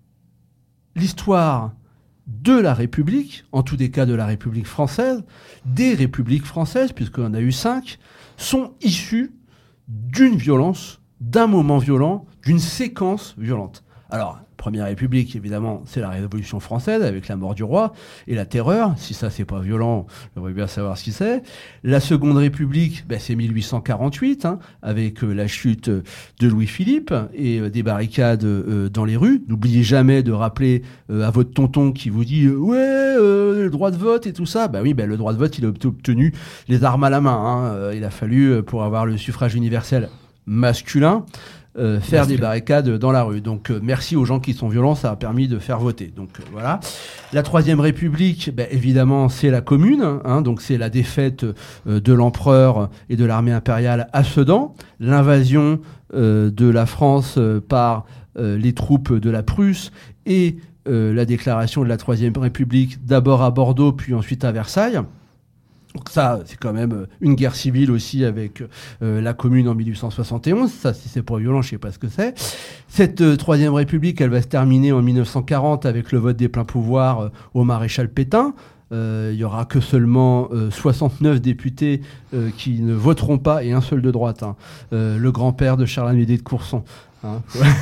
l'histoire de la République, en tous les cas de la République française, des républiques françaises, puisqu'on en a eu cinq, sont issues d'une violence, d'un moment violent, d'une séquence violente. Alors, Première République, évidemment, c'est la Révolution française avec la mort du roi et la terreur. Si ça, c'est pas violent, j'aimerais bien savoir ce que c'est. La Seconde République, ben, c'est mille huit cent quarante-huit, hein, avec euh, la chute de Louis-Philippe et euh, des barricades euh, dans les rues. N'oubliez jamais de rappeler euh, à votre tonton qui vous dit euh, « Ouais, euh, le droit de vote et tout ça ». Ben oui, ben, le droit de vote, il a obtenu les armes à la main. Hein. Euh, il a fallu, euh, pour avoir le suffrage universel masculin, Euh, faire des barricades dans la rue. Donc euh, merci aux gens qui sont violents, ça a permis de faire voter. Donc euh, voilà. La Troisième République, ben, évidemment, c'est la Commune. Hein, donc c'est la défaite euh, de l'empereur et de l'armée impériale à Sedan, l'invasion euh, de la France euh, par euh, les troupes de la Prusse et euh, la déclaration de la Troisième République d'abord à Bordeaux puis ensuite à Versailles. Donc ça, c'est quand même une guerre civile aussi avec euh, la Commune en mille huit cent soixante et onze. Ça, si c'est pas violent, je sais pas ce que c'est. Cette euh, Troisième République, elle va se terminer en mille neuf cent quarante avec le vote des pleins pouvoirs euh, au maréchal Pétain. Euh, il y aura que seulement euh, soixante-neuf députés euh, qui ne voteront pas et un seul de droite. Hein. Euh, le grand-père de Charles-Amédée de Courson. Hein.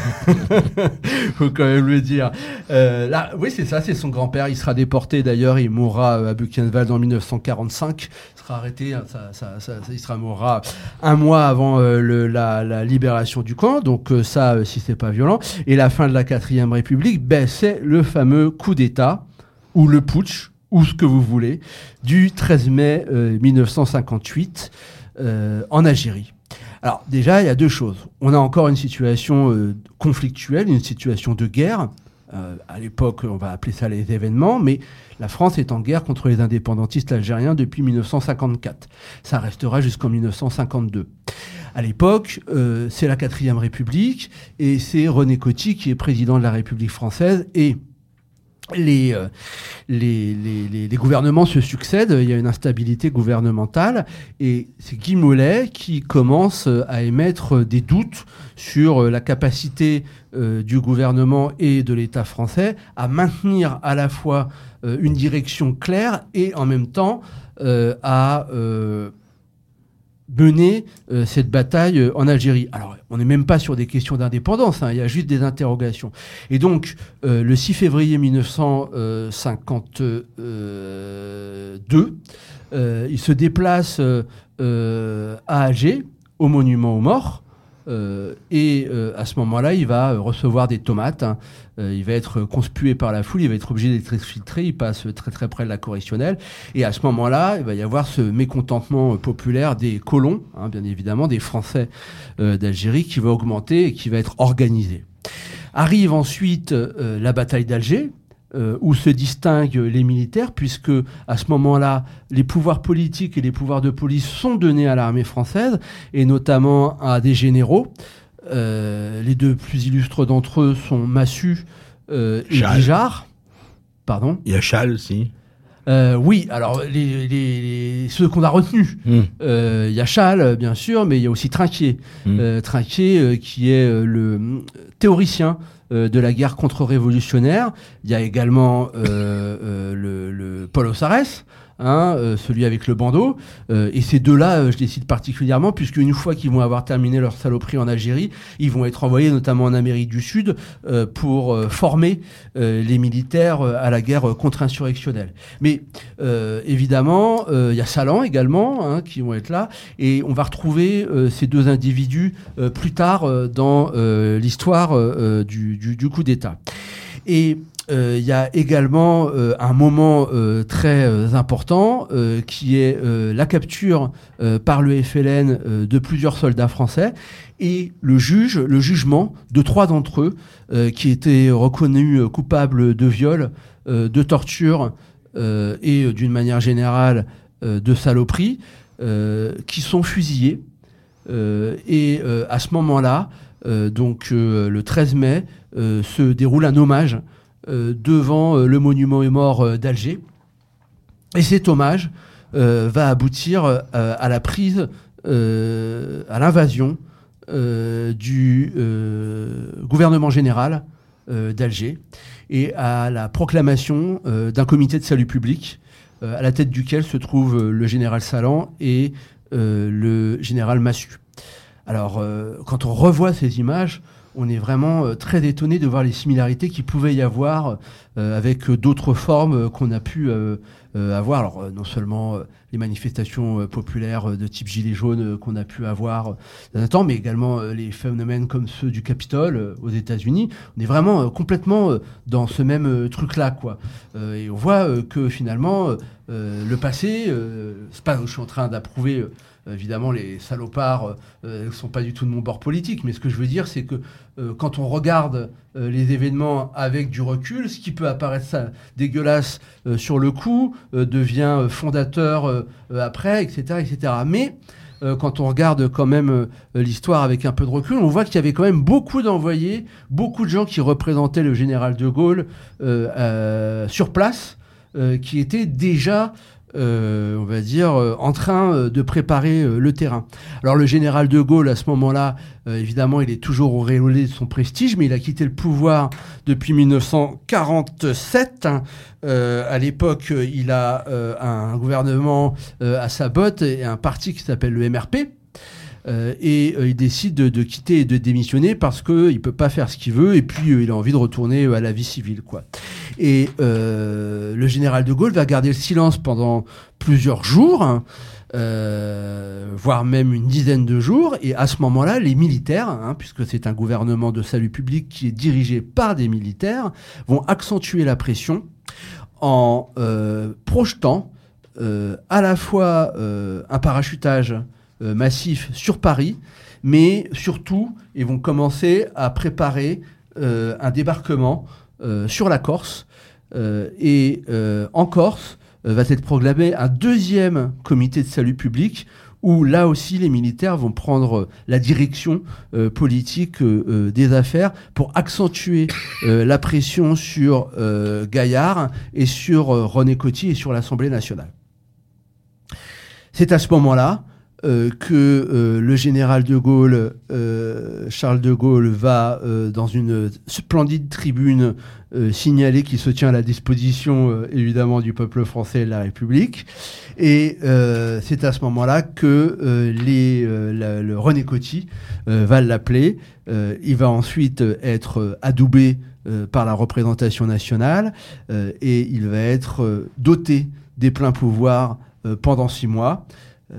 Faut quand même le dire. Euh, là, oui, c'est ça, c'est son grand-père. Il sera déporté d'ailleurs. Il mourra à Buchenwald en mille neuf cent quarante-cinq. Il sera arrêté. Ça, ça, ça, ça, il sera mourra un mois avant euh, le, la, la libération du camp. Donc euh, ça, euh, si c'est pas violent. Et la fin de la Quatrième République, ben, c'est le fameux coup d'État ou le putsch ou ce que vous voulez du treize mai euh, mille neuf cent cinquante-huit euh, en Algérie. Alors déjà, il y a deux choses. On a encore une situation euh, conflictuelle, une situation de guerre. Euh, à l'époque, on va appeler ça les événements, mais la France est en guerre contre les indépendantistes algériens depuis mille neuf cent cinquante-quatre. Ça restera jusqu'en mille neuf cent cinquante-deux. À l'époque, euh, c'est la Quatrième République et c'est René Coty qui est président de la République française et Les, euh, les, les, les, les gouvernements se succèdent, il y a une instabilité gouvernementale et c'est Guy Mollet qui commence à émettre des doutes sur la capacité euh, du gouvernement et de l'État français à maintenir à la fois euh, une direction claire et en même temps euh, à euh, mener euh, cette bataille euh, en Algérie. Alors, on n'est même pas sur des questions d'indépendance, hein, il y a juste des interrogations. Et donc, euh, le six février mille neuf cent cinquante-deux, euh, il se déplace euh, à Alger, au monument aux morts, euh, et euh, à ce moment-là, il va recevoir des tomates, hein. Euh, il va être conspué par la foule, il va être obligé d'être exfiltré, il passe très très près de la correctionnelle. Et à ce moment-là, il va y avoir ce mécontentement populaire des colons, hein, bien évidemment, des Français euh, d'Algérie, qui va augmenter et qui va être organisé. Arrive ensuite euh, la bataille d'Alger, euh, où se distinguent les militaires, puisque à ce moment-là, les pouvoirs politiques et les pouvoirs de police sont donnés à l'armée française, et notamment à des généraux. Euh, les deux plus illustres d'entre eux sont Massu euh, et Bijard. Pardon. Il y a Chal aussi. Euh, oui, alors les, les, les, ceux qu'on a retenus, il mm. euh, y a Chal, bien sûr, mais il y a aussi Trinquier. Mm. Euh, Trinquier, euh, qui est euh, le théoricien euh, de la guerre contre-révolutionnaire. Il y a également euh, euh, le, le Paul Ossarès, hein, euh, celui avec le bandeau. Euh, et ces deux-là, euh, je les cite particulièrement, puisque une fois qu'ils vont avoir terminé leur saloperie en Algérie, ils vont être envoyés notamment en Amérique du Sud euh, pour euh, former euh, les militaires euh, à la guerre euh, contre-insurrectionnelle. Mais euh, évidemment, il euh, y a Salan également, hein, qui vont être là, et on va retrouver euh, ces deux individus euh, plus tard euh, dans euh, l'histoire euh, du, du, du coup d'État. Et il euh, y a également euh, un moment euh, très euh, important euh, qui est euh, la capture euh, par le F L N euh, de plusieurs soldats français et le juge, le jugement de trois d'entre eux euh, qui étaient reconnus euh, coupables de viol, euh, de torture euh, et euh, d'une manière générale euh, de saloperie, euh, qui sont fusillés. Euh, et euh, à ce moment-là, euh, donc euh, le treize mai, euh, se déroule un hommage Euh, devant euh, le monument aux morts euh, d'Alger. Et cet hommage euh, va aboutir euh, à la prise, euh, à l'invasion euh, du euh, gouvernement général euh, d'Alger et à la proclamation euh, d'un comité de salut public euh, à la tête duquel se trouve euh, le général Salan et euh, le général Massu. Alors, euh, quand on revoit ces images, on est vraiment euh, très étonné de voir les similarités qu'il pouvait y avoir euh, avec euh, d'autres formes euh, qu'on a pu euh, euh, avoir. Alors, euh, non seulement euh, les manifestations euh, populaires euh, de type Gilets jaunes euh, qu'on a pu avoir euh, dans un temps, mais également euh, les phénomènes comme ceux du Capitole euh, aux États-Unis. On est vraiment euh, complètement euh, dans ce même euh, truc-là, quoi. Euh, et on voit euh, que finalement, euh, le passé, euh, c'est pas que je suis en train d'approuver. Euh, Évidemment, les salopards ne euh, sont pas du tout de mon bord politique, mais ce que je veux dire, c'est que euh, quand on regarde euh, les événements avec du recul, ce qui peut apparaître ça, dégueulasse euh, sur le coup euh, devient euh, fondateur euh, après, et cetera, et cetera. Mais euh, quand on regarde quand même euh, l'histoire avec un peu de recul, on voit qu'il y avait quand même beaucoup d'envoyés, beaucoup de gens qui représentaient le général de Gaulle euh, euh, sur place, euh, qui étaient déjà... Euh, on va dire, euh, en train euh, de préparer euh, le terrain. Alors le général de Gaulle, à ce moment-là, euh, évidemment, il est toujours auréolé de son prestige, mais il a quitté le pouvoir depuis mille neuf cent quarante-sept. Hein. Euh, à l'époque, il a euh, un gouvernement euh, à sa botte et un parti qui s'appelle le M R P. Euh, et euh, il décide de, de quitter et de démissionner parce qu'il ne peut pas faire ce qu'il veut et puis euh, il a envie de retourner euh, à la vie civile, quoi. Et euh, le général de Gaulle va garder le silence pendant plusieurs jours, hein, euh, voire même une dizaine de jours. Et à ce moment-là, les militaires, hein, puisque c'est un gouvernement de salut public qui est dirigé par des militaires, vont accentuer la pression en euh, projetant euh, à la fois euh, un parachutage Euh, massif sur Paris, mais surtout, ils vont commencer à préparer euh, un débarquement euh, sur la Corse. Euh, et euh, en Corse, euh, va être proclamé un deuxième comité de salut public où là aussi les militaires vont prendre la direction euh, politique euh, des affaires pour accentuer euh, la pression sur euh, Gaillard et sur euh, René Coty et sur l'Assemblée nationale. C'est à ce moment-là Euh, que euh, le général de Gaulle, euh, Charles de Gaulle, va euh, dans une splendide tribune euh, signaler qu'il se tient à la disposition euh, évidemment du peuple français et de la République. Et euh, c'est à ce moment-là que euh, les, euh, la, le René Coty euh, va l'appeler. Euh, il va ensuite être adoubé euh, par la représentation nationale euh, et il va être euh, doté des pleins pouvoirs euh, pendant six mois. Euh,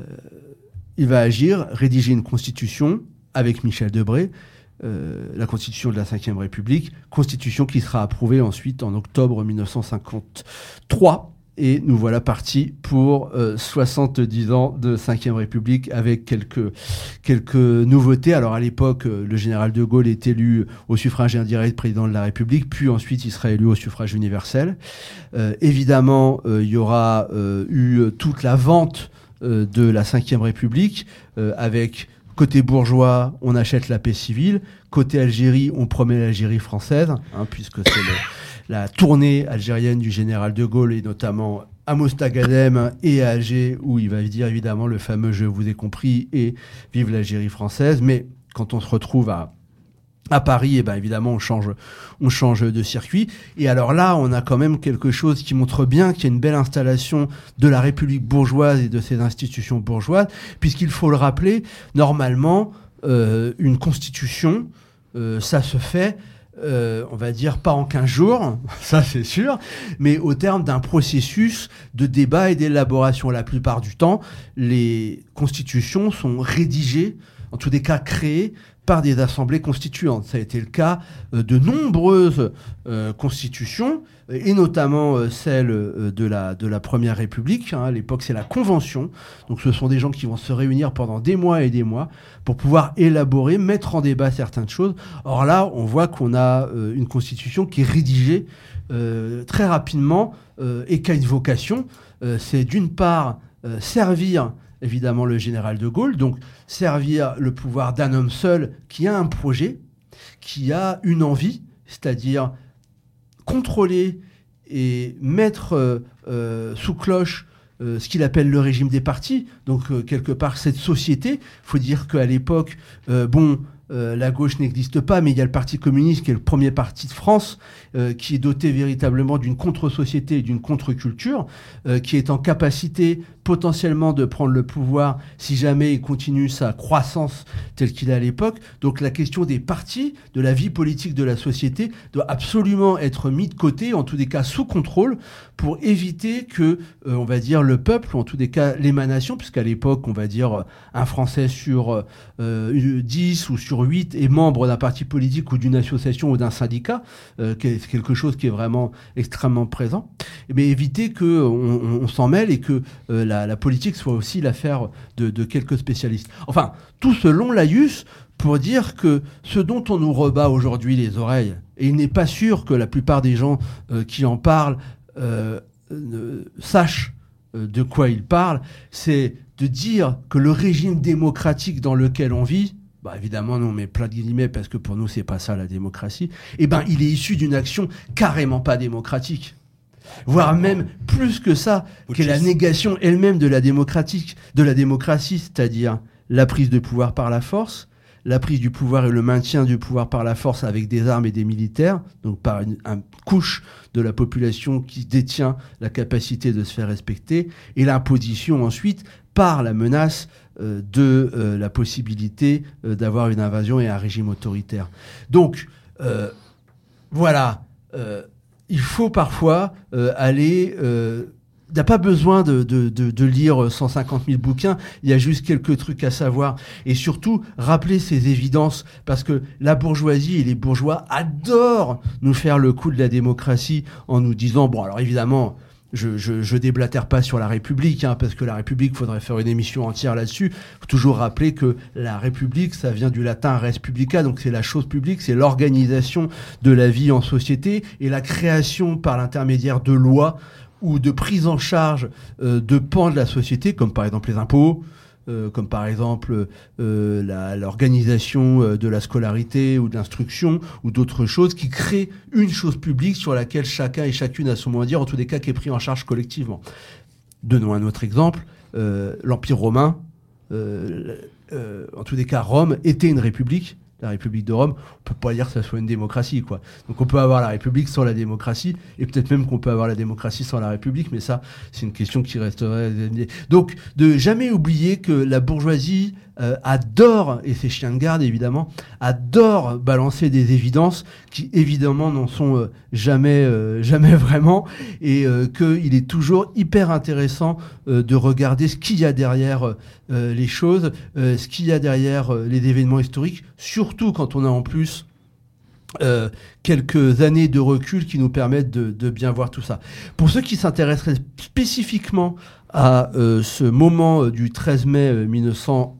Il va agir, rédiger une constitution avec Michel Debré, euh, la constitution de la cinquième République, constitution qui sera approuvée ensuite en octobre mille neuf cent cinquante-trois. Et nous voilà partis pour euh, soixante-dix ans de cinquième République avec quelques, quelques nouveautés. Alors à l'époque, euh, le général de Gaulle est élu au suffrage indirect président de la République, puis ensuite il sera élu au suffrage universel. Euh, évidemment, euh, il y aura euh, eu toute la vente Euh, de la cinquième République, euh, avec côté bourgeois, on achète la paix civile, côté Algérie, on promet l'Algérie française, hein, puisque c'est le, la tournée algérienne du général de Gaulle, et notamment à Mostaganem et à Alger, où il va dire évidemment le fameux « je vous ai compris » et « vive l'Algérie française ». Mais quand on se retrouve à À Paris, eh ben évidemment, on change, on change de circuit. Et alors là, on a quand même quelque chose qui montre bien qu'il y a une belle installation de la République bourgeoise et de ses institutions bourgeoises, puisqu'il faut le rappeler, normalement, euh, une constitution, euh, ça se fait, euh, on va dire, pas en quinze jours, ça c'est sûr, mais au terme d'un processus de débat et d'élaboration. La plupart du temps, les constitutions sont rédigées, en tous les cas créées, par des assemblées constituantes. Ça a été le cas euh, de nombreuses euh, constitutions, et notamment euh, celle euh, de, la, de la Première République. Hein. À l'époque, c'est la Convention. Donc ce sont des gens qui vont se réunir pendant des mois et des mois pour pouvoir élaborer, mettre en débat certaines choses. Or là, on voit qu'on a euh, une constitution qui est rédigée euh, très rapidement euh, et qui a une vocation. Euh, c'est d'une part euh, servir évidemment le général de Gaulle, donc servir le pouvoir d'un homme seul qui a un projet, qui a une envie, c'est-à-dire contrôler et mettre euh, euh, sous cloche euh, ce qu'il appelle le régime des partis. Donc euh, quelque part cette société, il faut dire qu'à l'époque, euh, bon, euh, la gauche n'existe pas, mais il y a le Parti communiste qui est le premier parti de France, euh, qui est doté véritablement d'une contre-société et d'une contre-culture, euh, qui est en capacité potentiellement de prendre le pouvoir si jamais il continue sa croissance telle qu'il est à l'époque. Donc la question des partis, de la vie politique de la société, doit absolument être mise de côté, en tous des cas sous contrôle, pour éviter que, euh, on va dire, le peuple, en tous des cas l'émanation, puisqu'à l'époque, on va dire, un Français sur euh, dix ou sur huit est membre d'un parti politique ou d'une association ou d'un syndicat, euh, c'est quelque chose qui est vraiment extrêmement présent, mais éviter qu'on on, on s'en mêle et que euh, la, la politique soit aussi l'affaire de, de quelques spécialistes. Enfin, tout ce long laïus pour dire que ce dont on nous rebat aujourd'hui les oreilles, et il n'est pas sûr que la plupart des gens euh, qui en parlent euh, euh, sachent euh, de quoi ils parlent, c'est de dire que le régime démocratique dans lequel on vit, bah évidemment nous on met plein de guillemets parce que pour nous c'est pas ça la démocratie, et ben il est issu d'une action carrément pas démocratique, voire même plus que ça, qui est la négation elle-même de la démocratique, de la démocratie, c'est-à-dire la prise de pouvoir par la force, la prise du pouvoir et le maintien du pouvoir par la force avec des armes et des militaires, donc par une, une couche de la population qui détient la capacité de se faire respecter, et l'imposition ensuite par la menace euh, de euh, la possibilité euh, d'avoir une invasion et un régime autoritaire. Donc, euh, voilà, euh, il faut parfois euh, aller... Euh, Il n'y a pas besoin de, de, de, de lire cent cinquante mille bouquins, il y a juste quelques trucs à savoir. Et surtout, rappeler ces évidences, parce que la bourgeoisie et les bourgeois adorent nous faire le coup de la démocratie en nous disant, bon alors évidemment, je, je, je déblatère pas sur la République, hein, parce que la République, il faudrait faire une émission entière là-dessus. Il faut toujours rappeler que la République, ça vient du latin res publica, donc c'est la chose publique, c'est l'organisation de la vie en société et la création par l'intermédiaire de lois ou de prise en charge euh, de pans de la société, comme par exemple les impôts, euh, comme par exemple euh, la, l'organisation euh, de la scolarité ou de l'instruction, ou d'autres choses qui créent une chose publique sur laquelle chacun et chacune a son mot à dire, en tous les cas qui est pris en charge collectivement. Donnons un autre exemple, euh, l'Empire romain, euh, euh, en tous les cas Rome était une république, la République de Rome, on peut pas dire que ça soit une démocratie, quoi. Donc on peut avoir la République sans la démocratie, et peut-être même qu'on peut avoir la démocratie sans la République, mais ça, c'est une question qui resterait... Donc, de jamais oublier que la bourgeoisie euh, adore, et ses chiens de garde, évidemment, adore balancer des évidences qui, évidemment, n'en sont euh, jamais, euh, jamais vraiment, et euh, qu'il est toujours hyper intéressant euh, de regarder ce qu'il y a derrière euh, les choses, euh, ce qu'il y a derrière euh, les événements historiques, surtout quand on a en plus euh, quelques années de recul qui nous permettent de, de bien voir tout ça. Pour ceux qui s'intéresseraient spécifiquement à euh, ce moment euh, du treize mai euh, mille neuf cent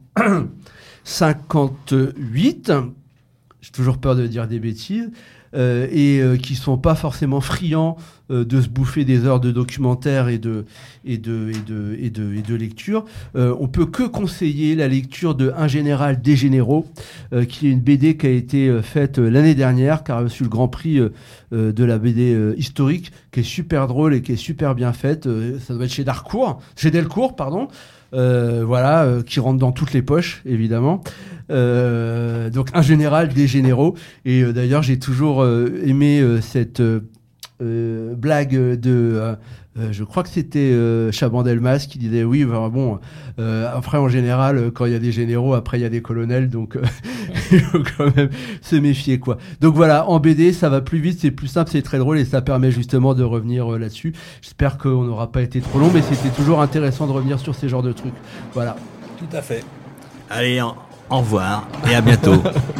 cinquante-huit, j'ai toujours peur de dire des bêtises, euh, et euh, qui sont pas forcément friands euh, de se bouffer des heures de documentaire et de et de et de et de, et de lecture, euh, on peut que conseiller la lecture de Un général des généraux, euh, qui est une B D qui a été euh, faite euh, l'année dernière, qui a reçu le Grand Prix euh, euh, de la B D euh, historique, qui est super drôle et qui est super bien faite. Euh, ça doit être chez Darcourt, chez Delcourt, pardon. Euh, voilà, euh, qui rentre dans toutes les poches, évidemment. Euh, donc un général des généraux. Et euh, d'ailleurs, j'ai toujours euh, aimé euh, cette euh, euh, blague de... Euh, euh, je crois que c'était euh, Chaban-Delmas qui disait oui, ben, bon, euh, après en général, quand il y a des généraux, après il y a des colonels, donc euh, il faut quand même se méfier, quoi. Donc voilà, en B D, ça va plus vite, c'est plus simple, c'est très drôle et ça permet justement de revenir euh, là-dessus. J'espère qu'on n'aura pas été trop long, mais c'était toujours intéressant de revenir sur ces genres de trucs. Voilà. Tout à fait. Allez, en, au revoir et à bientôt.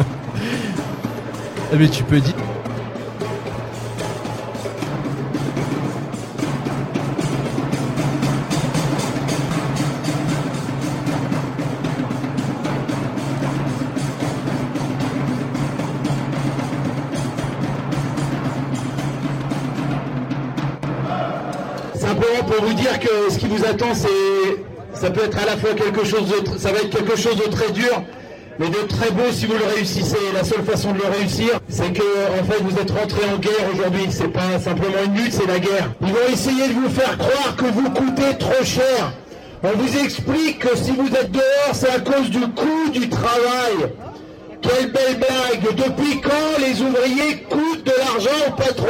Mais tu peux dire... Simplement pour vous dire que ce qui vous attend, c'est, ça peut être à la fois quelque chose de, ça va être quelque chose de très dur, mais de très beau si vous le réussissez. La seule façon de le réussir, c'est que, en fait, vous êtes rentré en guerre aujourd'hui. C'est pas simplement une lutte, c'est la guerre. Ils vont essayer de vous faire croire que vous coûtez trop cher. On vous explique que si vous êtes dehors, c'est à cause du coût du travail. Quelle belle blague! Depuis quand les ouvriers coûtent de l'argent au patron?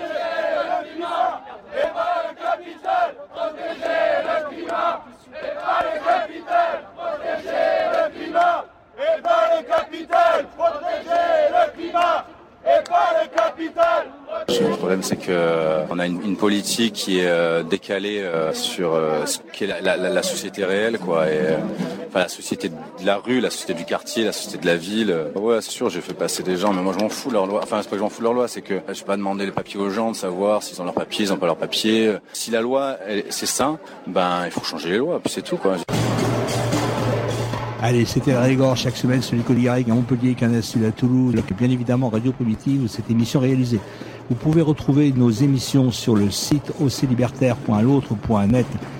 Et pas le capital, protéger le climat. Et pas le capital, protéger le climat. Et pas le capital, protéger le climat. Et pas le capital. Le problème, c'est que on a une, une politique qui est euh, décalée euh, sur euh, ce qu'est la, la, la société réelle, quoi. Et euh, enfin, la société de la rue, la société du quartier, la société de la ville. Ouais, c'est sûr, j'ai fait passer des gens, mais moi je m'en fous de leur loi. Enfin, c'est pas que je m'en fous de leur loi, c'est que je vais pas demander les papiers aux gens de savoir s'ils ont leurs papiers, ils ont pas leurs papiers. Si la loi, elle, c'est ça, ben il faut changer les lois, puis c'est tout, quoi. Allez, c'était la Régor chaque semaine sur l'écho du Garrigue à Montpellier, Canal Sud à Toulouse, et bien évidemment Radio Primitive, cette émission réalisée. Vous pouvez retrouver nos émissions sur le site o c libertaire point l'autre point net